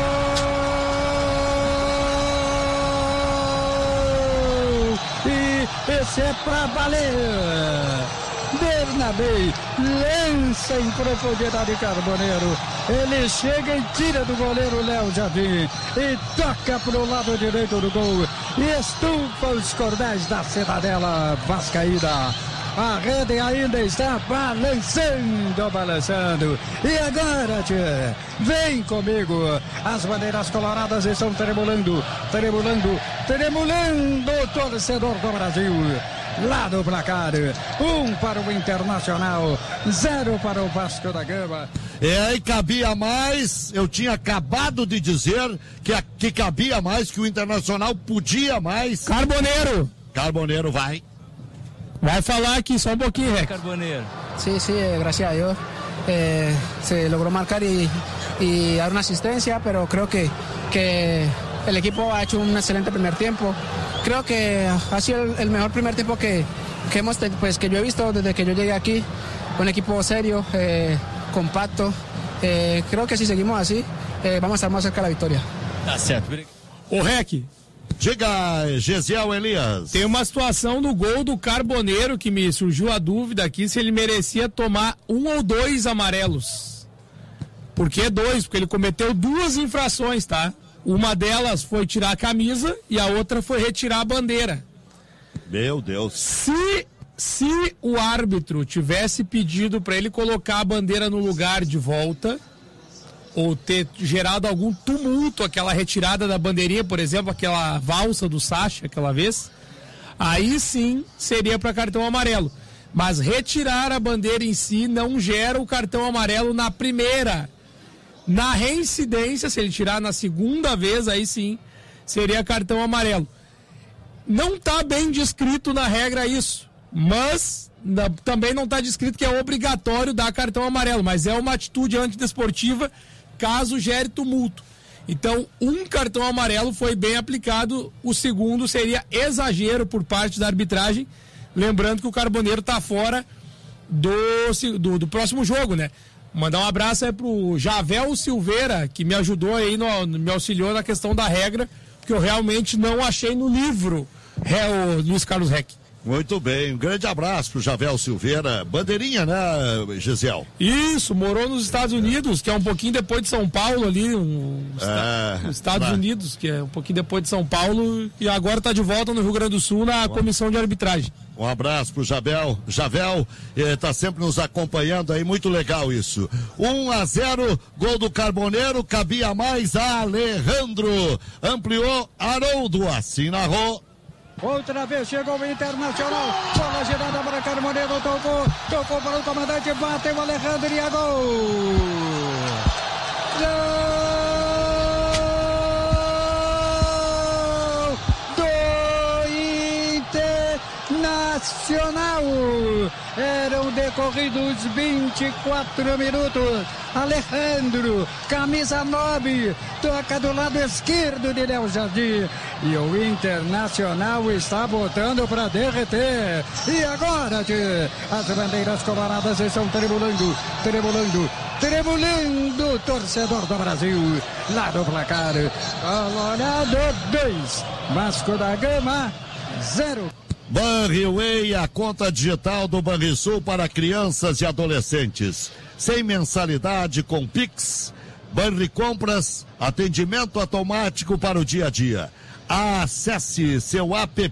Gol! E esse é para valer. Bernabé lança em profundidade Carboneiro. Ele chega e tira do goleiro Léo Jardim e toca para o lado direito do gol e estufa os cordéis da Cidadela Vascaína. A rede ainda está balançando, balançando. E agora, tchê, vem comigo. As bandeiras coloradas estão tremulando, tremulando, tremulando o torcedor do Brasil. Lá do placar, um para o Internacional, zero para o Vasco da Gama. É, e cabia mais, eu tinha acabado de dizer que, que cabia mais, que o Internacional podia mais. Carboneiro. Carboneiro vai. Vai falar aqui só um pouquinho, Rec. Carboneiro. Sí, sí, gracias a Dios eh, se logró marcar y, y dar una asistencia, pero creo que, que el equipo ha hecho un excelente primer tiempo. Creo que ha sido el, el mejor primer tiempo que, que, hemos, pues, que yo he visto desde que yo llegué aquí. Un equipo serio, eh, compacto. Eh, creo que si seguimos así, eh, vamos a estar más cerca de la victoria. Tá certo. Ô, Rec. Diga, Gesiel Elias. Tem uma situação no gol do Carboneiro que me surgiu a dúvida aqui se ele merecia tomar um ou dois amarelos. Por que dois? Porque ele cometeu duas infrações, tá? Uma delas foi tirar a camisa e a outra foi retirar a bandeira. Meu Deus. Se, se o árbitro tivesse pedido para ele colocar a bandeira no lugar de volta, ou ter gerado algum tumulto, aquela retirada da bandeirinha, por exemplo, aquela valsa do Sacha aquela vez, aí sim seria para cartão amarelo. Mas retirar a bandeira em si não gera o cartão amarelo na primeira. Na reincidência, se ele tirar na segunda vez, aí sim seria cartão amarelo. Não está bem descrito na regra isso, mas na, também não está descrito que é obrigatório dar cartão amarelo, mas é uma atitude antidesportiva caso gere tumulto. Então, um cartão amarelo foi bem aplicado, o segundo seria exagero por parte da arbitragem, lembrando que o Carboneiro está fora do, do, do próximo jogo, né? Mandar um abraço aí pro Javel Silveira, que me ajudou aí, no, me auxiliou na questão da regra, que eu realmente não achei no livro, é o Luiz Carlos Reck. Muito bem, um grande abraço pro Javel Silveira, bandeirinha, né, Gesiel? Isso, morou nos Estados Unidos, que é um pouquinho depois de São Paulo ali, um, é, Estados vai. Unidos, que é um pouquinho depois de São Paulo, e agora tá de volta no Rio Grande do Sul na comissão de arbitragem. Um abraço pro Javel, Javel está eh, sempre nos acompanhando aí, muito legal isso. um a zero, gol do Carboneiro, cabia mais a Alejandro, ampliou Haroldo, assim narrou. Outra vez chegou o Internacional, bola girada para Carboneiro, tocou, tocou para o comandante, bateu o Alejandro e a gol! Gol do Internacional! Eram decorridos vinte e quatro minutos. Alejandro, camisa nove, toca do lado esquerdo de Léo Jardim. E o Internacional está botando para derreter. E agora, tchê, as bandeiras coloradas estão tremulando, tremulando, tremulando, torcedor do Brasil, lá no placar, Colorado dois, Vasco da Gama zero. Banriway, a conta digital do Banrisul para crianças e adolescentes. Sem mensalidade, com Pix. Banri Compras, atendimento automático para o dia a dia. Acesse seu app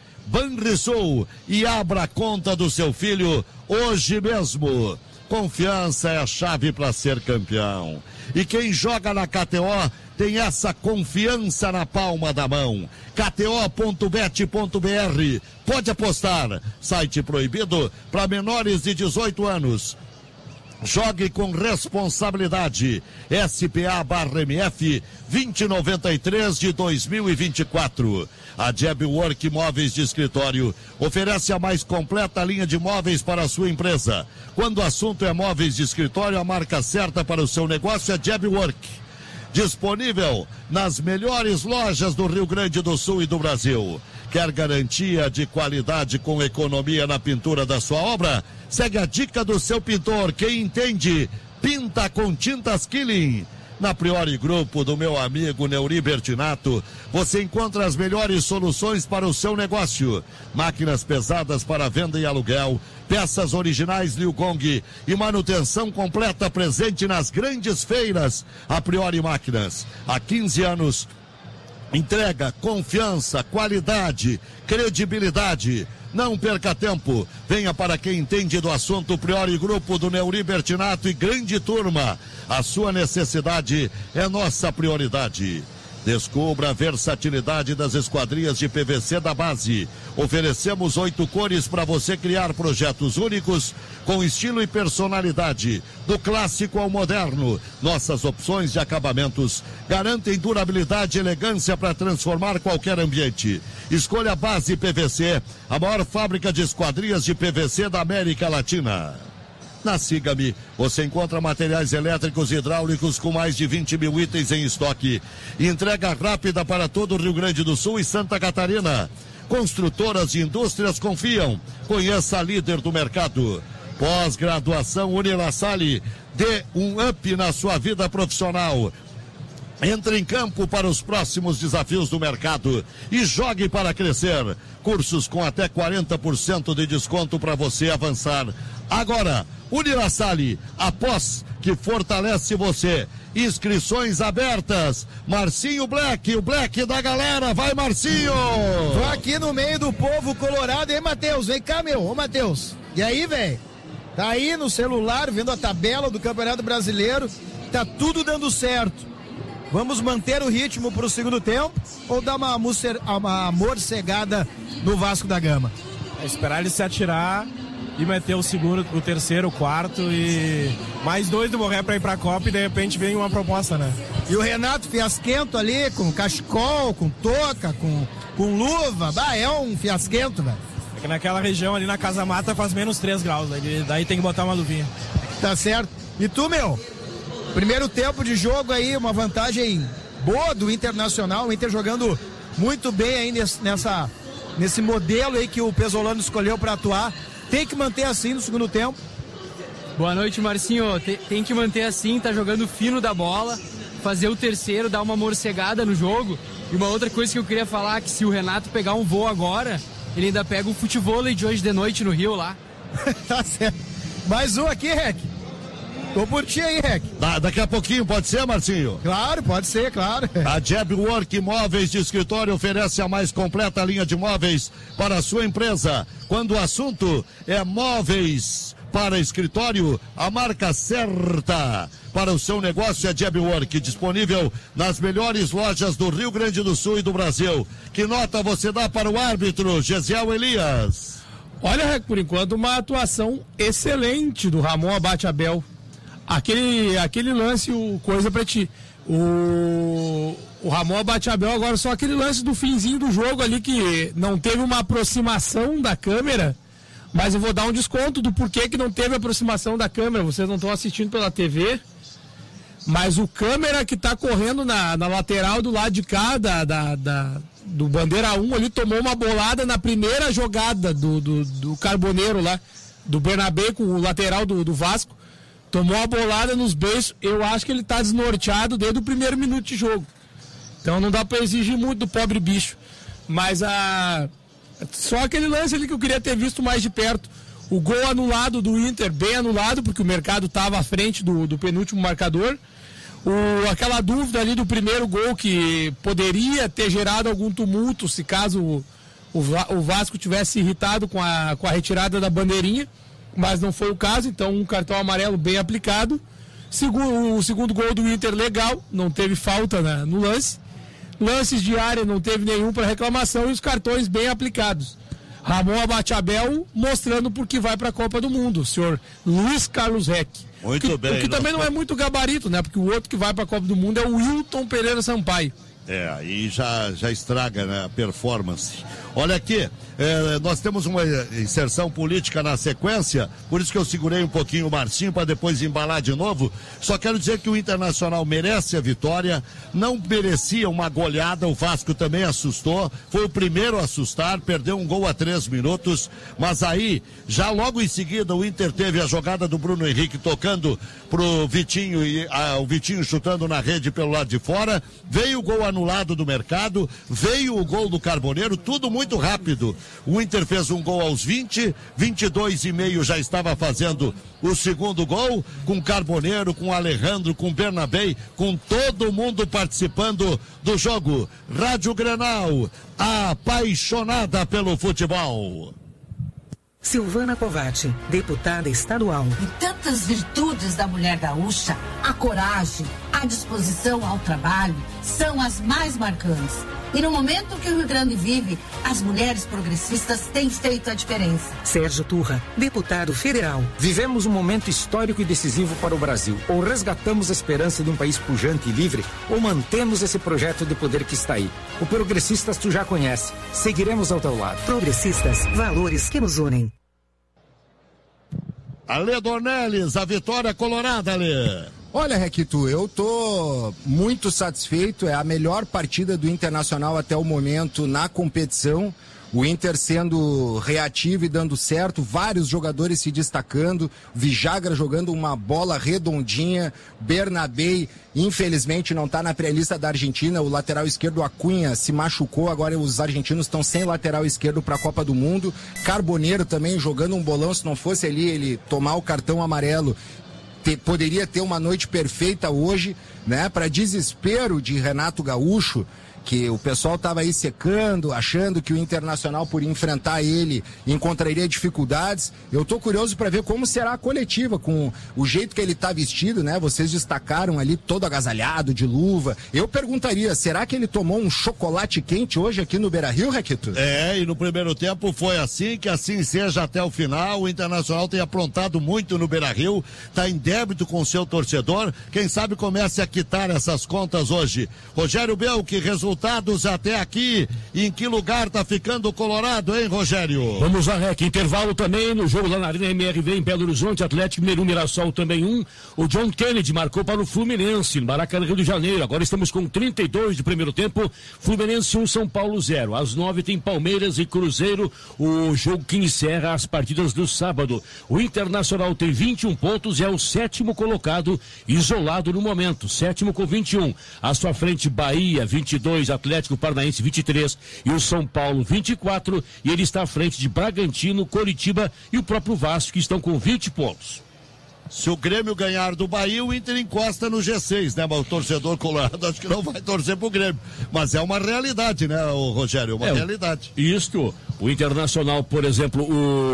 Banrisul e abra a conta do seu filho hoje mesmo. Confiança é a chave para ser campeão. E quem joga na K T O tem essa confiança na palma da mão. K T O ponto bet ponto b r. Pode apostar. Site proibido para menores de dezoito anos. Jogue com responsabilidade. S P A barra M F vinte noventa e três de dois mil e vinte e quatro. A Jebwork Móveis de Escritório oferece a mais completa linha de móveis para a sua empresa. Quando o assunto é móveis de escritório, a marca certa para o seu negócio é Jebwork. Disponível nas melhores lojas do Rio Grande do Sul e do Brasil. Quer garantia de qualidade com economia na pintura da sua obra? Segue a dica do seu pintor. Quem entende, pinta com tintas Killing. Na Priori Grupo do meu amigo Neuri Bertinato, você encontra as melhores soluções para o seu negócio. Máquinas pesadas para venda e aluguel, peças originais Liu Gong e manutenção completa presente nas grandes feiras. A Priori Máquinas, há quinze anos, entrega, confiança, qualidade, credibilidade. Não perca tempo, venha para quem entende do assunto. Priori Grupo do Neuri Bertinato e grande turma. A sua necessidade é nossa prioridade. Descubra a versatilidade das esquadrias de P V C da base. Oferecemos oito cores para você criar projetos únicos com estilo e personalidade, do clássico ao moderno. Nossas opções de acabamentos garantem durabilidade e elegância para transformar qualquer ambiente. Escolha a Base P V C, a maior fábrica de esquadrias de P V C da América Latina. Na Siga-me, você encontra materiais elétricos e hidráulicos com mais de vinte mil itens em estoque. Entrega rápida para todo o Rio Grande do Sul e Santa Catarina. Construtoras e indústrias confiam. Conheça a líder do mercado. Pós-graduação Unilassalle. Dê um up na sua vida profissional. Entre em campo para os próximos desafios do mercado e jogue para crescer. Cursos com até quarenta por cento de desconto para você avançar. Agora, Unilassalle, a pós que fortalece você. Inscrições abertas. Marcinho Black, o Black da galera. Vai, Marcinho! Tô aqui no meio do povo colorado. E aí, Matheus? Vem cá, meu. Ô, Matheus. E aí, velho? Tá aí no celular, vendo a tabela do Campeonato Brasileiro. Tá tudo dando certo. Vamos manter o ritmo pro segundo tempo ou dar uma, mucer, uma morcegada no Vasco da Gama? É esperar ele se atirar e meter o segundo, o terceiro, o quarto e mais dois do Morré pra ir pra Copa e de repente vem uma proposta, né? E o Renato fiasquento ali, com cachecol, com touca, com, com luva, bah, é um fiasquento, velho. É que naquela região ali na Casa Mata faz menos três graus, daí, daí tem que botar uma luvinha. Tá certo. E tu, meu? Primeiro tempo de jogo aí, uma vantagem boa do Internacional, o Inter jogando muito bem aí nesse, nessa, nesse modelo aí que o Pesolano escolheu para atuar. Tem que manter assim no segundo tempo. Boa noite, Marcinho. Tem, tem que manter assim, tá jogando fino da bola, fazer o terceiro, dar uma morcegada no jogo. E uma outra coisa que eu queria falar, que se o Renato pegar um voo agora, ele ainda pega o futevôlei de hoje de noite no Rio lá. Tá certo. Mais um aqui, Rec. Tô por ti aí, Rec. Da, daqui a pouquinho, pode ser, Marcinho? Claro, pode ser, claro. A Jebwork Móveis de Escritório oferece a mais completa linha de móveis para a sua empresa. Quando o assunto é móveis para escritório, a marca certa para o seu negócio é Jebwork, disponível nas melhores lojas do Rio Grande do Sul e do Brasil. Que nota você dá para o árbitro, Gesiel Elias? Olha, Rec, por enquanto, uma atuação excelente do Ramon Abate Abel. Aquele, aquele lance, o coisa pra ti. O, o Ramon Abate Abel agora só aquele lance do finzinho do jogo ali que não teve uma aproximação da câmera, mas eu vou dar um desconto do porquê que não teve aproximação da câmera. Vocês não estão assistindo pela T V, mas o câmera que tá correndo na, na lateral do lado de cá da, da, da, do Bandeira um ali tomou uma bolada na primeira jogada do, do, do Carboneiro lá, do Bernabé com o lateral do, do Vasco. tomou a bolada nos beiços, eu acho que ele tá desnorteado desde o primeiro minuto de jogo. Então não dá para exigir muito do pobre bicho. Mas a... só aquele lance ali que eu queria ter visto mais de perto. O gol anulado do Inter, bem anulado, porque o mercado estava à frente do, do penúltimo marcador. O, aquela dúvida ali do primeiro gol que poderia ter gerado algum tumulto se caso o, o, o Vasco tivesse irritado com a, com a retirada da bandeirinha, mas não foi o caso, então um cartão amarelo bem aplicado. Segundo, o segundo gol do Inter legal, não teve falta na, no lance. Lances de área não teve nenhum para reclamação e os cartões bem aplicados. Ramon Abateabel mostrando por que vai para a Copa do Mundo, o senhor Luiz Carlos Reck. Muito que, bem. O que não... também não é muito gabarito, né? Porque o outro que vai para a Copa do Mundo é o Wilton Pereira Sampaio. É, aí já, já estraga, né, a performance. Olha aqui, é, nós temos uma inserção política na sequência, por isso que eu segurei um pouquinho o Marcinho para depois embalar de novo. Só quero dizer que o Internacional merece a vitória, não merecia uma goleada, o Vasco também assustou, foi o primeiro a assustar, perdeu um gol a três minutos, mas aí, já logo em seguida, o Inter teve a jogada do Bruno Henrique tocando pro Vitinho, e a, o Vitinho chutando na rede pelo lado de fora, veio o gol anulado do mercado, veio o gol do Carboneiro, tudo muito muito rápido. O Inter fez um gol aos vinte, vinte e dois e meio já estava fazendo o segundo gol, com Carboneiro, com Alejandro, com Bernabé, com todo mundo participando do jogo. Rádio Grenal, apaixonada pelo futebol. Silvana Covatti, deputada estadual. E tantas virtudes da mulher gaúcha, a coragem, a disposição ao trabalho, são as mais marcantes. E no momento que o Rio Grande vive, as mulheres progressistas têm feito a diferença. Sérgio Turra, deputado federal. Vivemos um momento histórico e decisivo para o Brasil. Ou resgatamos a esperança de um país pujante e livre, ou mantemos esse projeto de poder que está aí. O Progressistas tu já conhece. Seguiremos ao teu lado. Progressistas, valores que nos unem. Ale Dornelles, a vitória colorada, Ale. Olha, Requito, eu tô muito satisfeito, é a melhor partida do Internacional até o momento na competição, o Inter sendo reativo e dando certo, vários jogadores se destacando, Vijagra jogando uma bola redondinha, Bernabé infelizmente não tá na pré-lista da Argentina, o lateral esquerdo Acunha se machucou, agora os argentinos estão sem lateral esquerdo para a Copa do Mundo, Carboneiro também jogando um bolão, se não fosse ali ele tomar o cartão amarelo, Te, poderia ter uma noite perfeita hoje, né? Para desespero de Renato Gaúcho, que o pessoal estava aí secando, achando que o Internacional, por enfrentar ele, encontraria dificuldades. Eu tô curioso para ver como será a coletiva, com o jeito que ele tá vestido, né? Vocês destacaram ali todo agasalhado, de luva. Eu perguntaria, será que ele tomou um chocolate quente hoje aqui no Beira-Rio, Requito? É, e no primeiro tempo foi assim, que assim seja até o final. O Internacional tem aprontado muito no Beira-Rio, tá em débito com o seu torcedor. Quem sabe comece a quitar essas contas hoje. Rogério Bel, que resultou Resultados até aqui, em que lugar tá ficando o Colorado, hein, Rogério? Vamos lá, Rec, intervalo também no jogo lá na Arena M R V em Belo Horizonte, Atlético Mineiro, Mirassol também um, o John Kennedy marcou para o Fluminense, no Maracanã, Rio de Janeiro, agora estamos com trinta e dois do primeiro tempo, Fluminense um, São Paulo zero, às nove tem Palmeiras e Cruzeiro, o jogo que encerra as partidas do sábado, o Internacional tem vinte e um pontos e é o sétimo colocado, isolado no momento, sétimo com vinte e um, à sua frente Bahia, vinte e dois, Atlético Paranaense vinte e três e o São Paulo vinte e quatro, e ele está à frente de Bragantino, Coritiba e o próprio Vasco, que estão com vinte pontos. Se o Grêmio ganhar do Bahia, o Inter encosta no G seis, né? Mas o torcedor colorado acho que não vai torcer pro Grêmio. Mas é uma realidade, né, o Rogério? É uma é, realidade. Isto, o Internacional, por exemplo,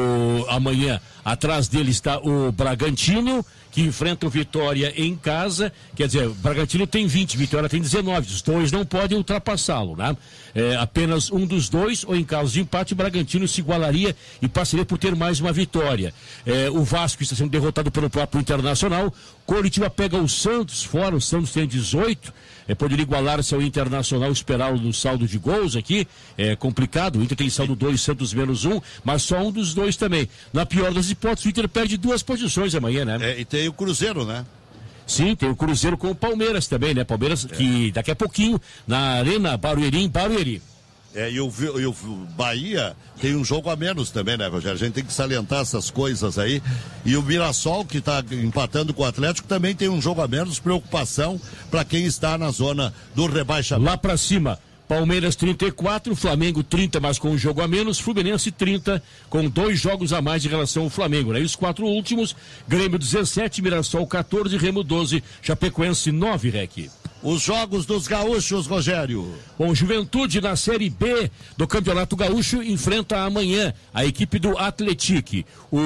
o amanhã, atrás dele está o Bragantino, que enfrenta o Vitória em casa, quer dizer, o Bragantino tem vinte, Vitória tem dezenove, os dois não podem ultrapassá-lo, né? É, apenas um dos dois, ou em caso de empate, o Bragantino se igualaria e passaria por ter mais uma vitória. É, o Vasco está sendo derrotado pelo próprio Internacional, Coritiba pega o Santos fora, o Santos tem dezoito, é, poderia igualar-se ao Internacional, esperá-lo no saldo de gols aqui, é complicado, o Inter tem saldo dois, Santos menos um, mas só um dos dois também. Na pior das hipóteses, o Inter perde duas posições amanhã, né? É, e tem o Cruzeiro, né? Sim, tem o Cruzeiro com o Palmeiras também, né? Palmeiras é. que daqui a pouquinho, na Arena Barueri, em Barueri. É, e, o, e o Bahia tem um jogo a menos também, né, Rogério? A gente tem que salientar essas coisas aí. E o Mirassol, que está empatando com o Atlético, também tem um jogo a menos. Preocupação para quem está na zona do rebaixamento. Lá para cima, Palmeiras trinta e quatro, Flamengo trinta, mas com um jogo a menos, Fluminense trinta, com dois jogos a mais em relação ao Flamengo, né? E os quatro últimos, Grêmio dezessete, Mirassol quatorze, Remo doze, Chapecoense nove, Rec. Os jogos dos gaúchos, Rogério. Bom, Juventude na Série B do Campeonato Gaúcho enfrenta amanhã a equipe do Atletique.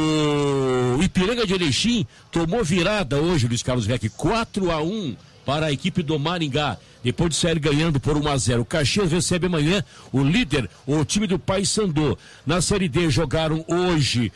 O Ipiranga de Erechim tomou virada hoje, Luiz Carlos Rec, quatro a um para a equipe do Maringá. Depois de sair ganhando por um a zero, o Caxias recebe amanhã o líder, o time do Paysandu. Na Série D jogaram hoje,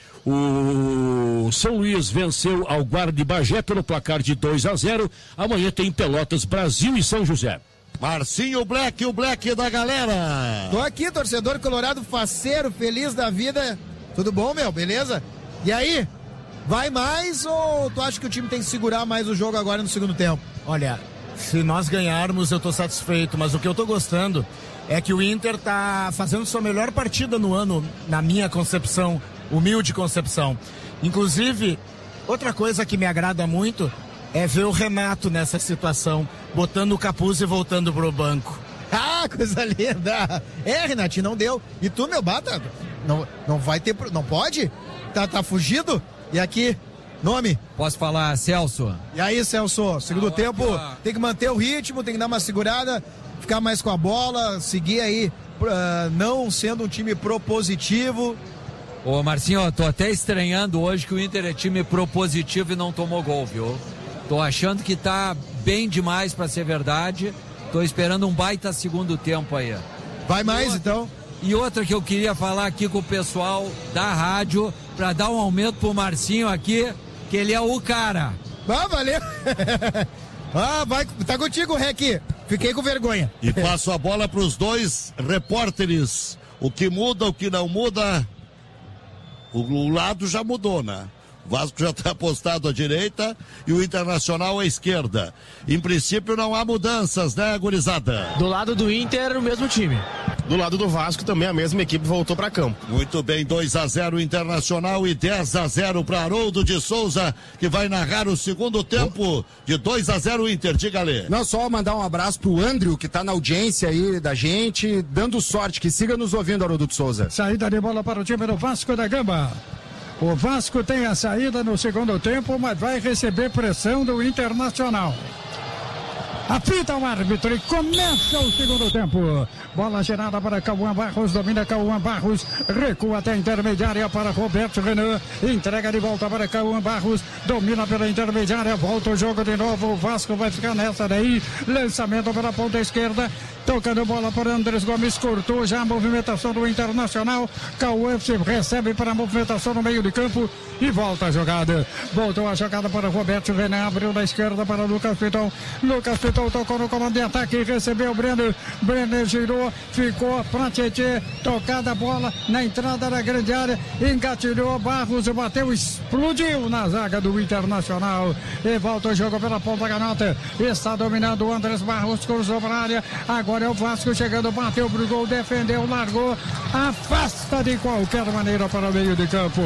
o São Luís venceu ao Guarda de Bagé pelo placar de dois a zero. Amanhã tem Pelotas, Brasil e São José. Marcinho Black, o Black da galera. Tô aqui, torcedor colorado, faceiro, feliz da vida. Tudo bom, meu? Beleza? E aí? Vai mais ou tu acha que o time tem que segurar mais o jogo agora no segundo tempo? Olha, se nós ganharmos, eu tô satisfeito, mas o que eu tô gostando é que o Inter tá fazendo sua melhor partida no ano, na minha concepção, humilde concepção. Inclusive, outra coisa que me agrada muito é ver o Renato nessa situação, botando o capuz e voltando pro banco. Ah, coisa linda! É, Renatinho, não deu. E tu, meu bata, não, não vai ter, não pode? Tá, tá fugido? E aqui, nome? Posso falar, Celso? E aí, Celso, segundo tá tempo, ótimo. Tem que manter o ritmo, tem que dar uma segurada, ficar mais com a bola, seguir aí, uh, não sendo um time propositivo. Ô, Marcinho, tô até estranhando hoje que o Inter é time propositivo e não tomou gol, viu? Tô achando que tá bem demais pra ser verdade, tô esperando um baita segundo tempo aí. Vai mais, outra, então? E outra que eu queria falar aqui com o pessoal da rádio, pra dar um aumento pro Marcinho aqui, que ele é o cara. Ah, valeu. Ah, vai, tá contigo, Rec. Fiquei com vergonha. E passo a bola pros dois repórteres. O que muda, o que não muda, o, o lado já mudou, né? O Vasco já está apostado à direita e o Internacional à esquerda. Em princípio não há mudanças, né, gurizada? Do lado do Inter, o mesmo time. Do lado do Vasco também a mesma equipe voltou para campo. Muito bem, dois a zero Internacional e dez a zero para Haroldo de Souza, que vai narrar o segundo tempo de dois a zero Inter. Diga, Lê. Não, só mandar um abraço pro Andrew, que tá na audiência aí da gente, dando sorte, que siga nos ouvindo, Haroldo de Souza. Saída de bola para o time do Vasco da Gama. O Vasco tem a saída no segundo tempo, mas vai receber pressão do Internacional. Apita o árbitro e começa o segundo tempo. Bola gerada para Cauã Barros, domina Cauã Barros, recua até a intermediária para Roberto Renan, entrega de volta para Cauã Barros, domina pela intermediária, volta o jogo de novo, o Vasco vai ficar nessa daí, lançamento pela ponta esquerda, tocando bola para Andrés Gomes, cortou já a movimentação do Internacional, Cauã se recebe para a movimentação no meio de campo e volta a jogada, voltou a jogada para Roberto Renan, abriu da esquerda para Lucas Piton, Lucas Piton tocou no comando de ataque, recebeu o Brenner, Brenner girou, ficou para Tietê, tocada a bola na entrada da grande área, engatilhou Barros, bateu, explodiu na zaga do Internacional e volta o jogo pela ponta canhota, está dominando o Andrés Barros, cruzou para a área, agora é o Vasco chegando, bateu pro gol, defendeu, largou, afasta de qualquer maneira para o meio de campo.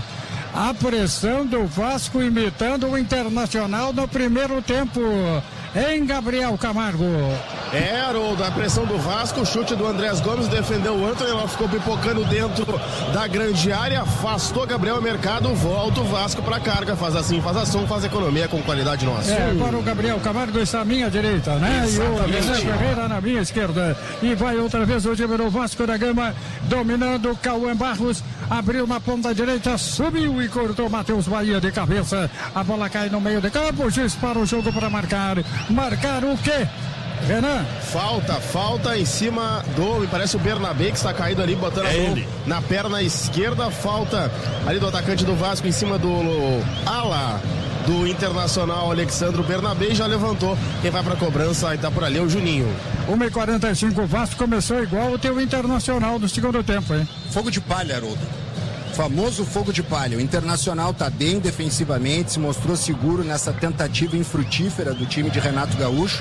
A pressão do Vasco imitando o Internacional no primeiro tempo. Em Gabriel Camargo. É, Haroldo, a pressão do Vasco, o chute do Andrés Gomes, defendeu o Antônio, ela ficou pipocando dentro da grande área, afastou Gabriel Mercado, volta o Vasco pra carga, faz assim, faz ação, faz economia com qualidade nossa. É, agora o Gabriel Camargo está à minha direita, né? Exatamente. E o Renan Ferreira na minha esquerda. E vai outra vez o time do Vasco da Gama, dominando o Cauã Barros, abriu na ponta direita, subiu e cortou Matheus Bahia de cabeça. A bola cai no meio de campo, o juiz para o jogo para marcar. Marcar o quê? Renan? Falta, falta em cima do, me parece o Bernabé, que está caído ali, botando é a mão na perna esquerda. Falta ali do atacante do Vasco em cima do ala do Internacional, Alexandro Bernabé, já levantou. Quem vai para cobrança aí tá por ali, é o Juninho. uma e quarenta e cinco, o Vasco começou igual o teu Internacional do segundo tempo, hein? Fogo de palha, Haroldo. Famoso fogo de palha. O Internacional está bem defensivamente, se mostrou seguro nessa tentativa infrutífera do time de Renato Gaúcho.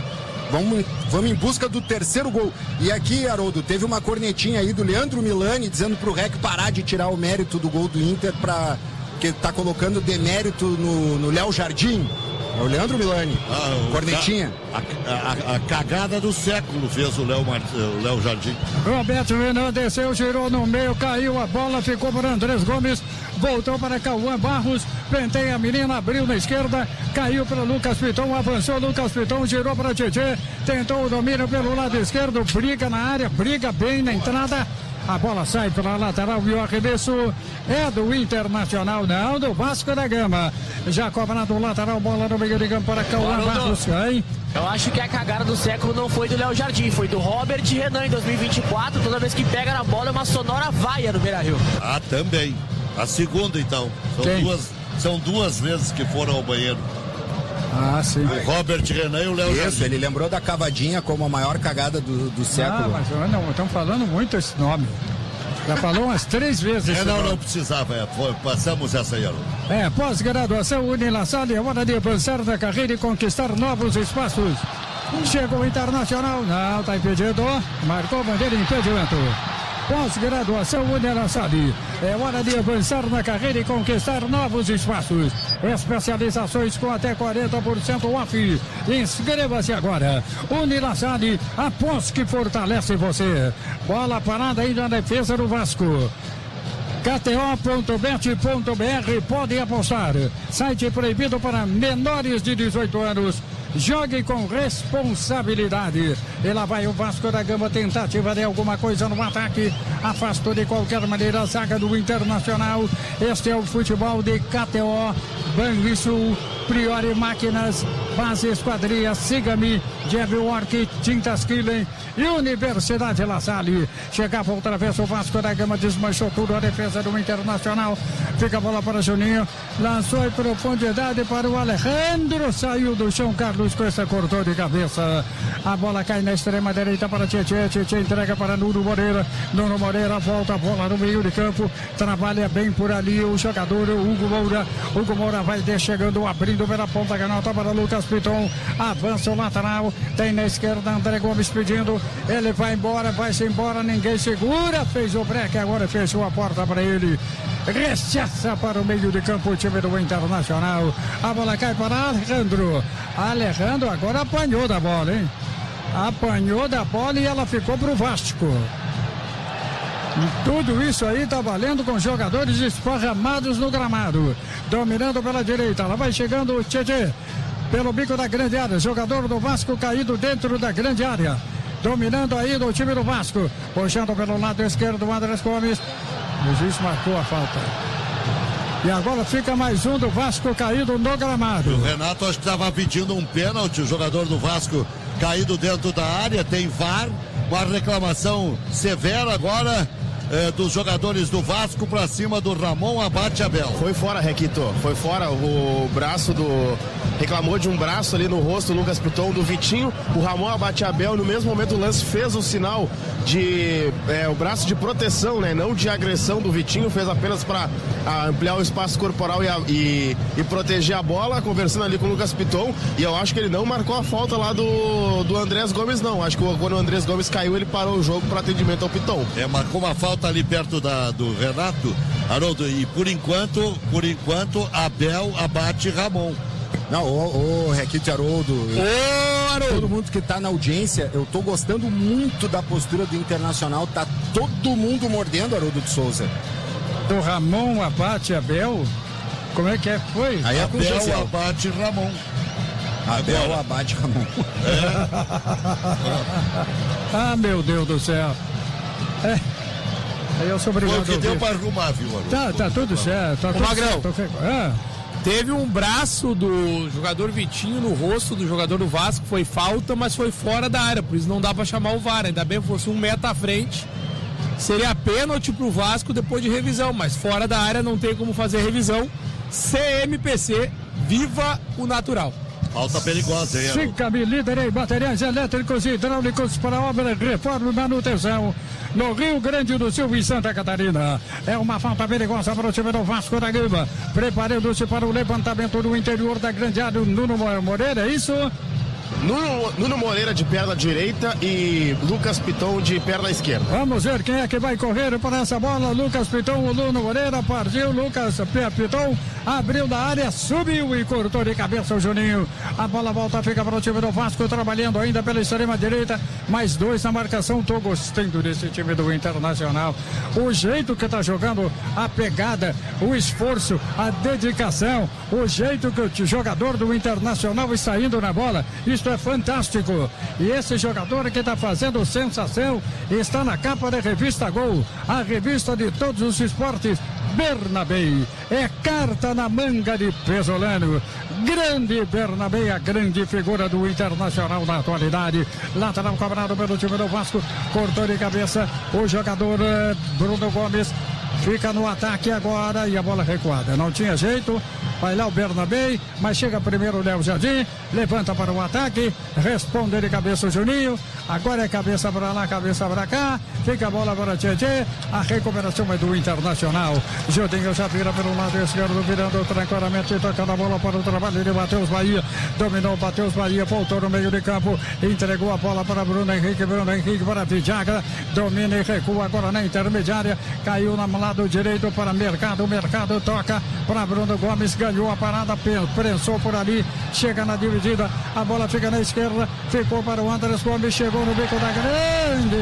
Vamos, vamos em busca do terceiro gol. E aqui, Haroldo, teve uma cornetinha aí do Leandro Milani dizendo pro Rec parar de tirar o mérito do gol do Inter, pra, que tá colocando demérito no Léo Jardim. É o Leandro Milani. Ah, cornetinha. A, a, a cagada do século fez o Léo, o Léo Jardim. Roberto Renan desceu, girou no meio, caiu a bola, ficou para Andrés Gomes, voltou para Cauã Barros, penteia a menina, abriu na esquerda, caiu para Lucas Piton, avançou Lucas Piton, girou para Tietê, tentou o domínio pelo lado esquerdo, briga na área, briga bem na entrada. A bola sai pela lateral e o arremesso é do Internacional, não, do Vasco da Gama. Já cobra do lateral, bola no meio de campo para Cauã Barros. Hein? Eu acho que a cagada do século não foi do Léo Jardim, foi do Robert Renan em dois mil e vinte e quatro. Toda vez que pega na bola é uma sonora vaia no Beira-Rio. Ah, também. A segunda, então. São duas, são duas vezes que foram ao banheiro. Ah, sim. O Robert Renan e o Léo Jardim. Isso, ele lembrou da cavadinha como a maior cagada do, do século. Ah, mas não, estão falando muito esse nome. Já falou umas três vezes esse é, não, nome. não precisava, é, foi, passamos essa aí, Haroldo. É, pós-graduação Unilassal, é hora de avançar na carreira e conquistar novos espaços. Chegou o Internacional, não, está impedido, marcou bandeira de impedimento. Pós-graduação Unilassal, é hora de avançar na carreira e conquistar novos espaços. Especializações com até quarenta por cento off. Inscreva-se agora. Unilassal, a pós que fortalece você. Bola parada ainda na defesa do Vasco. K T O ponto bet ponto B R, pode apostar. Site proibido para menores de dezoito anos. Jogue com responsabilidade. E lá vai o Vasco da Gama, tentativa de alguma coisa no ataque. Afastou de qualquer maneira a zaga do Internacional. Este é o futebol de K T O, Banrisul, Priori Máquinas, Base Esquadria, Siga-me, Jebwork, Tintas Killen e Universidade La Salle. Chegava outra vez o Vasco da Gama, desmanchou tudo a defesa do Internacional. Fica a bola para Juninho, lançou em profundidade para o Alejandro, saiu do chão, Carlos Cuesta cortou de cabeça. A bola cai na extrema direita para Tietê, Tietê entrega para Nuno Moreira, Nuno Moreira volta a bola no meio de campo, trabalha bem por ali o jogador Hugo Moura. Hugo Moura vai chegando, abrindo pela ponta canota para Lucas Piton, avança o lateral, tem na esquerda André Gomes pedindo, ele vai embora, vai-se embora, ninguém segura, fez o break, agora fechou a porta para ele. Rechaça para o meio de campo o time do Internacional. A bola cai para Alejandro. Alejandro agora apanhou da bola, hein? Apanhou da bola e ela ficou para o Vasco. E tudo isso aí tá valendo com jogadores esparramados no gramado. Dominando pela direita, ela vai chegando o Tietê. Pelo bico da grande área, jogador do Vasco caído dentro da grande área. Dominando aí do time do Vasco. Puxando pelo lado esquerdo o Andrés Gomes. O juiz marcou a falta. E agora fica mais um do Vasco caído no gramado. O Renato acho que estava pedindo um pênalti, o jogador do Vasco caído dentro da área, tem V A R, uma reclamação severa agora é, dos jogadores do Vasco para cima do Ramon Abate Abel. Foi fora, Requito, foi fora o braço do... reclamou de um braço ali no rosto, o Lucas Piton, do Vitinho. O Ramon Abate Abel, no mesmo momento do lance, fez o sinal de é, o braço de proteção, né? Não de agressão do Vitinho, fez apenas para ampliar o espaço corporal e, a, e, e proteger a bola, conversando ali com o Lucas Piton. E eu acho que ele não marcou a falta lá do, do Andrés Gomes, não. Acho que quando o Andrés Gomes caiu, ele parou o jogo para atendimento ao Piton. É, marcou uma falta ali perto da, do Renato, Haroldo, e por enquanto, por enquanto, Abel abate Ramon. Não, ô, ô Requito Haroldo, ô, Haroldo, todo mundo que tá na audiência, eu tô gostando muito da postura do Internacional, tá todo mundo mordendo, Haroldo de Souza. Do Ramon abate Abel? Como é que é? Foi? Aí Abel abate Ramon. Abel Agora. abate Ramon. É. Ah, meu Deus do céu. É. Aí eu sou obrigado. Foi o que deu pra arrumar, viu, Haroldo? Tá, tá tudo certo. Tá Ô, tudo Magrão. certo. Ah. Teve um braço do jogador Vitinho no rosto do jogador do Vasco, foi falta, mas foi fora da área, por isso não dá pra chamar o V A R, ainda bem que fosse um metro à frente, seria pênalti pro Vasco depois de revisão, mas fora da área não tem como fazer revisão. C M P C, viva o natural. Falta perigosa, hein? Siga-me, líder em baterias elétricos e hidráulicos para obra, reforma e manutenção no Rio Grande do Sul e Santa Catarina. É uma falta perigosa para o time do Vasco da Gama. Preparando-se para o levantamento do interior da grande área, Nuno Moreira, é isso? Nuno, Nuno Moreira de perna direita e Lucas Piton de perna esquerda. Vamos ver quem é que vai correr para essa bola. Lucas Piton, o Nuno Moreira, partiu. Lucas Piton abriu da área, subiu e cortou de cabeça o Juninho. A bola volta, fica para o time do Vasco, trabalhando ainda pela extrema direita. Mais dois na marcação. Tô gostando desse time do Internacional. O jeito que tá jogando, a pegada, o esforço, a dedicação, o jeito que o jogador do Internacional está indo na bola. Isto é fantástico. E esse jogador que está fazendo sensação está na capa da revista Gol, a revista de todos os esportes. Bernabei é carta na manga de Pesolano. Grande Bernabei, a grande figura do Internacional na atualidade. Lateral cobrado pelo time do Vasco, cortou de cabeça o jogador Bruno Gomes. Fica no ataque agora e a bola recuada. Não tinha jeito. Vai lá o Bernabei, mas chega primeiro o Léo Jardim. Levanta para o ataque. Responde de cabeça o Juninho. Agora é cabeça para lá, cabeça para cá. Fica a bola para o Tietê. A recuperação é do Internacional. Juninho já vira pelo lado esquerdo, virando tranquilamente e tocando a bola para o trabalho de Matheus Bahia. Dominou Matheus Bahia, voltou no meio de campo. Entregou a bola para Bruno Henrique. Bruno Henrique para Vidiaga. Domina e recua agora na intermediária. Caiu na lado direito para Mercado. Mercado toca para Bruno Gomes. Ganhou a parada, prensou por ali. Chega na dividida. A bola fica na esquerda. Ficou para o Andrés Gomes. Chegou no bico da grande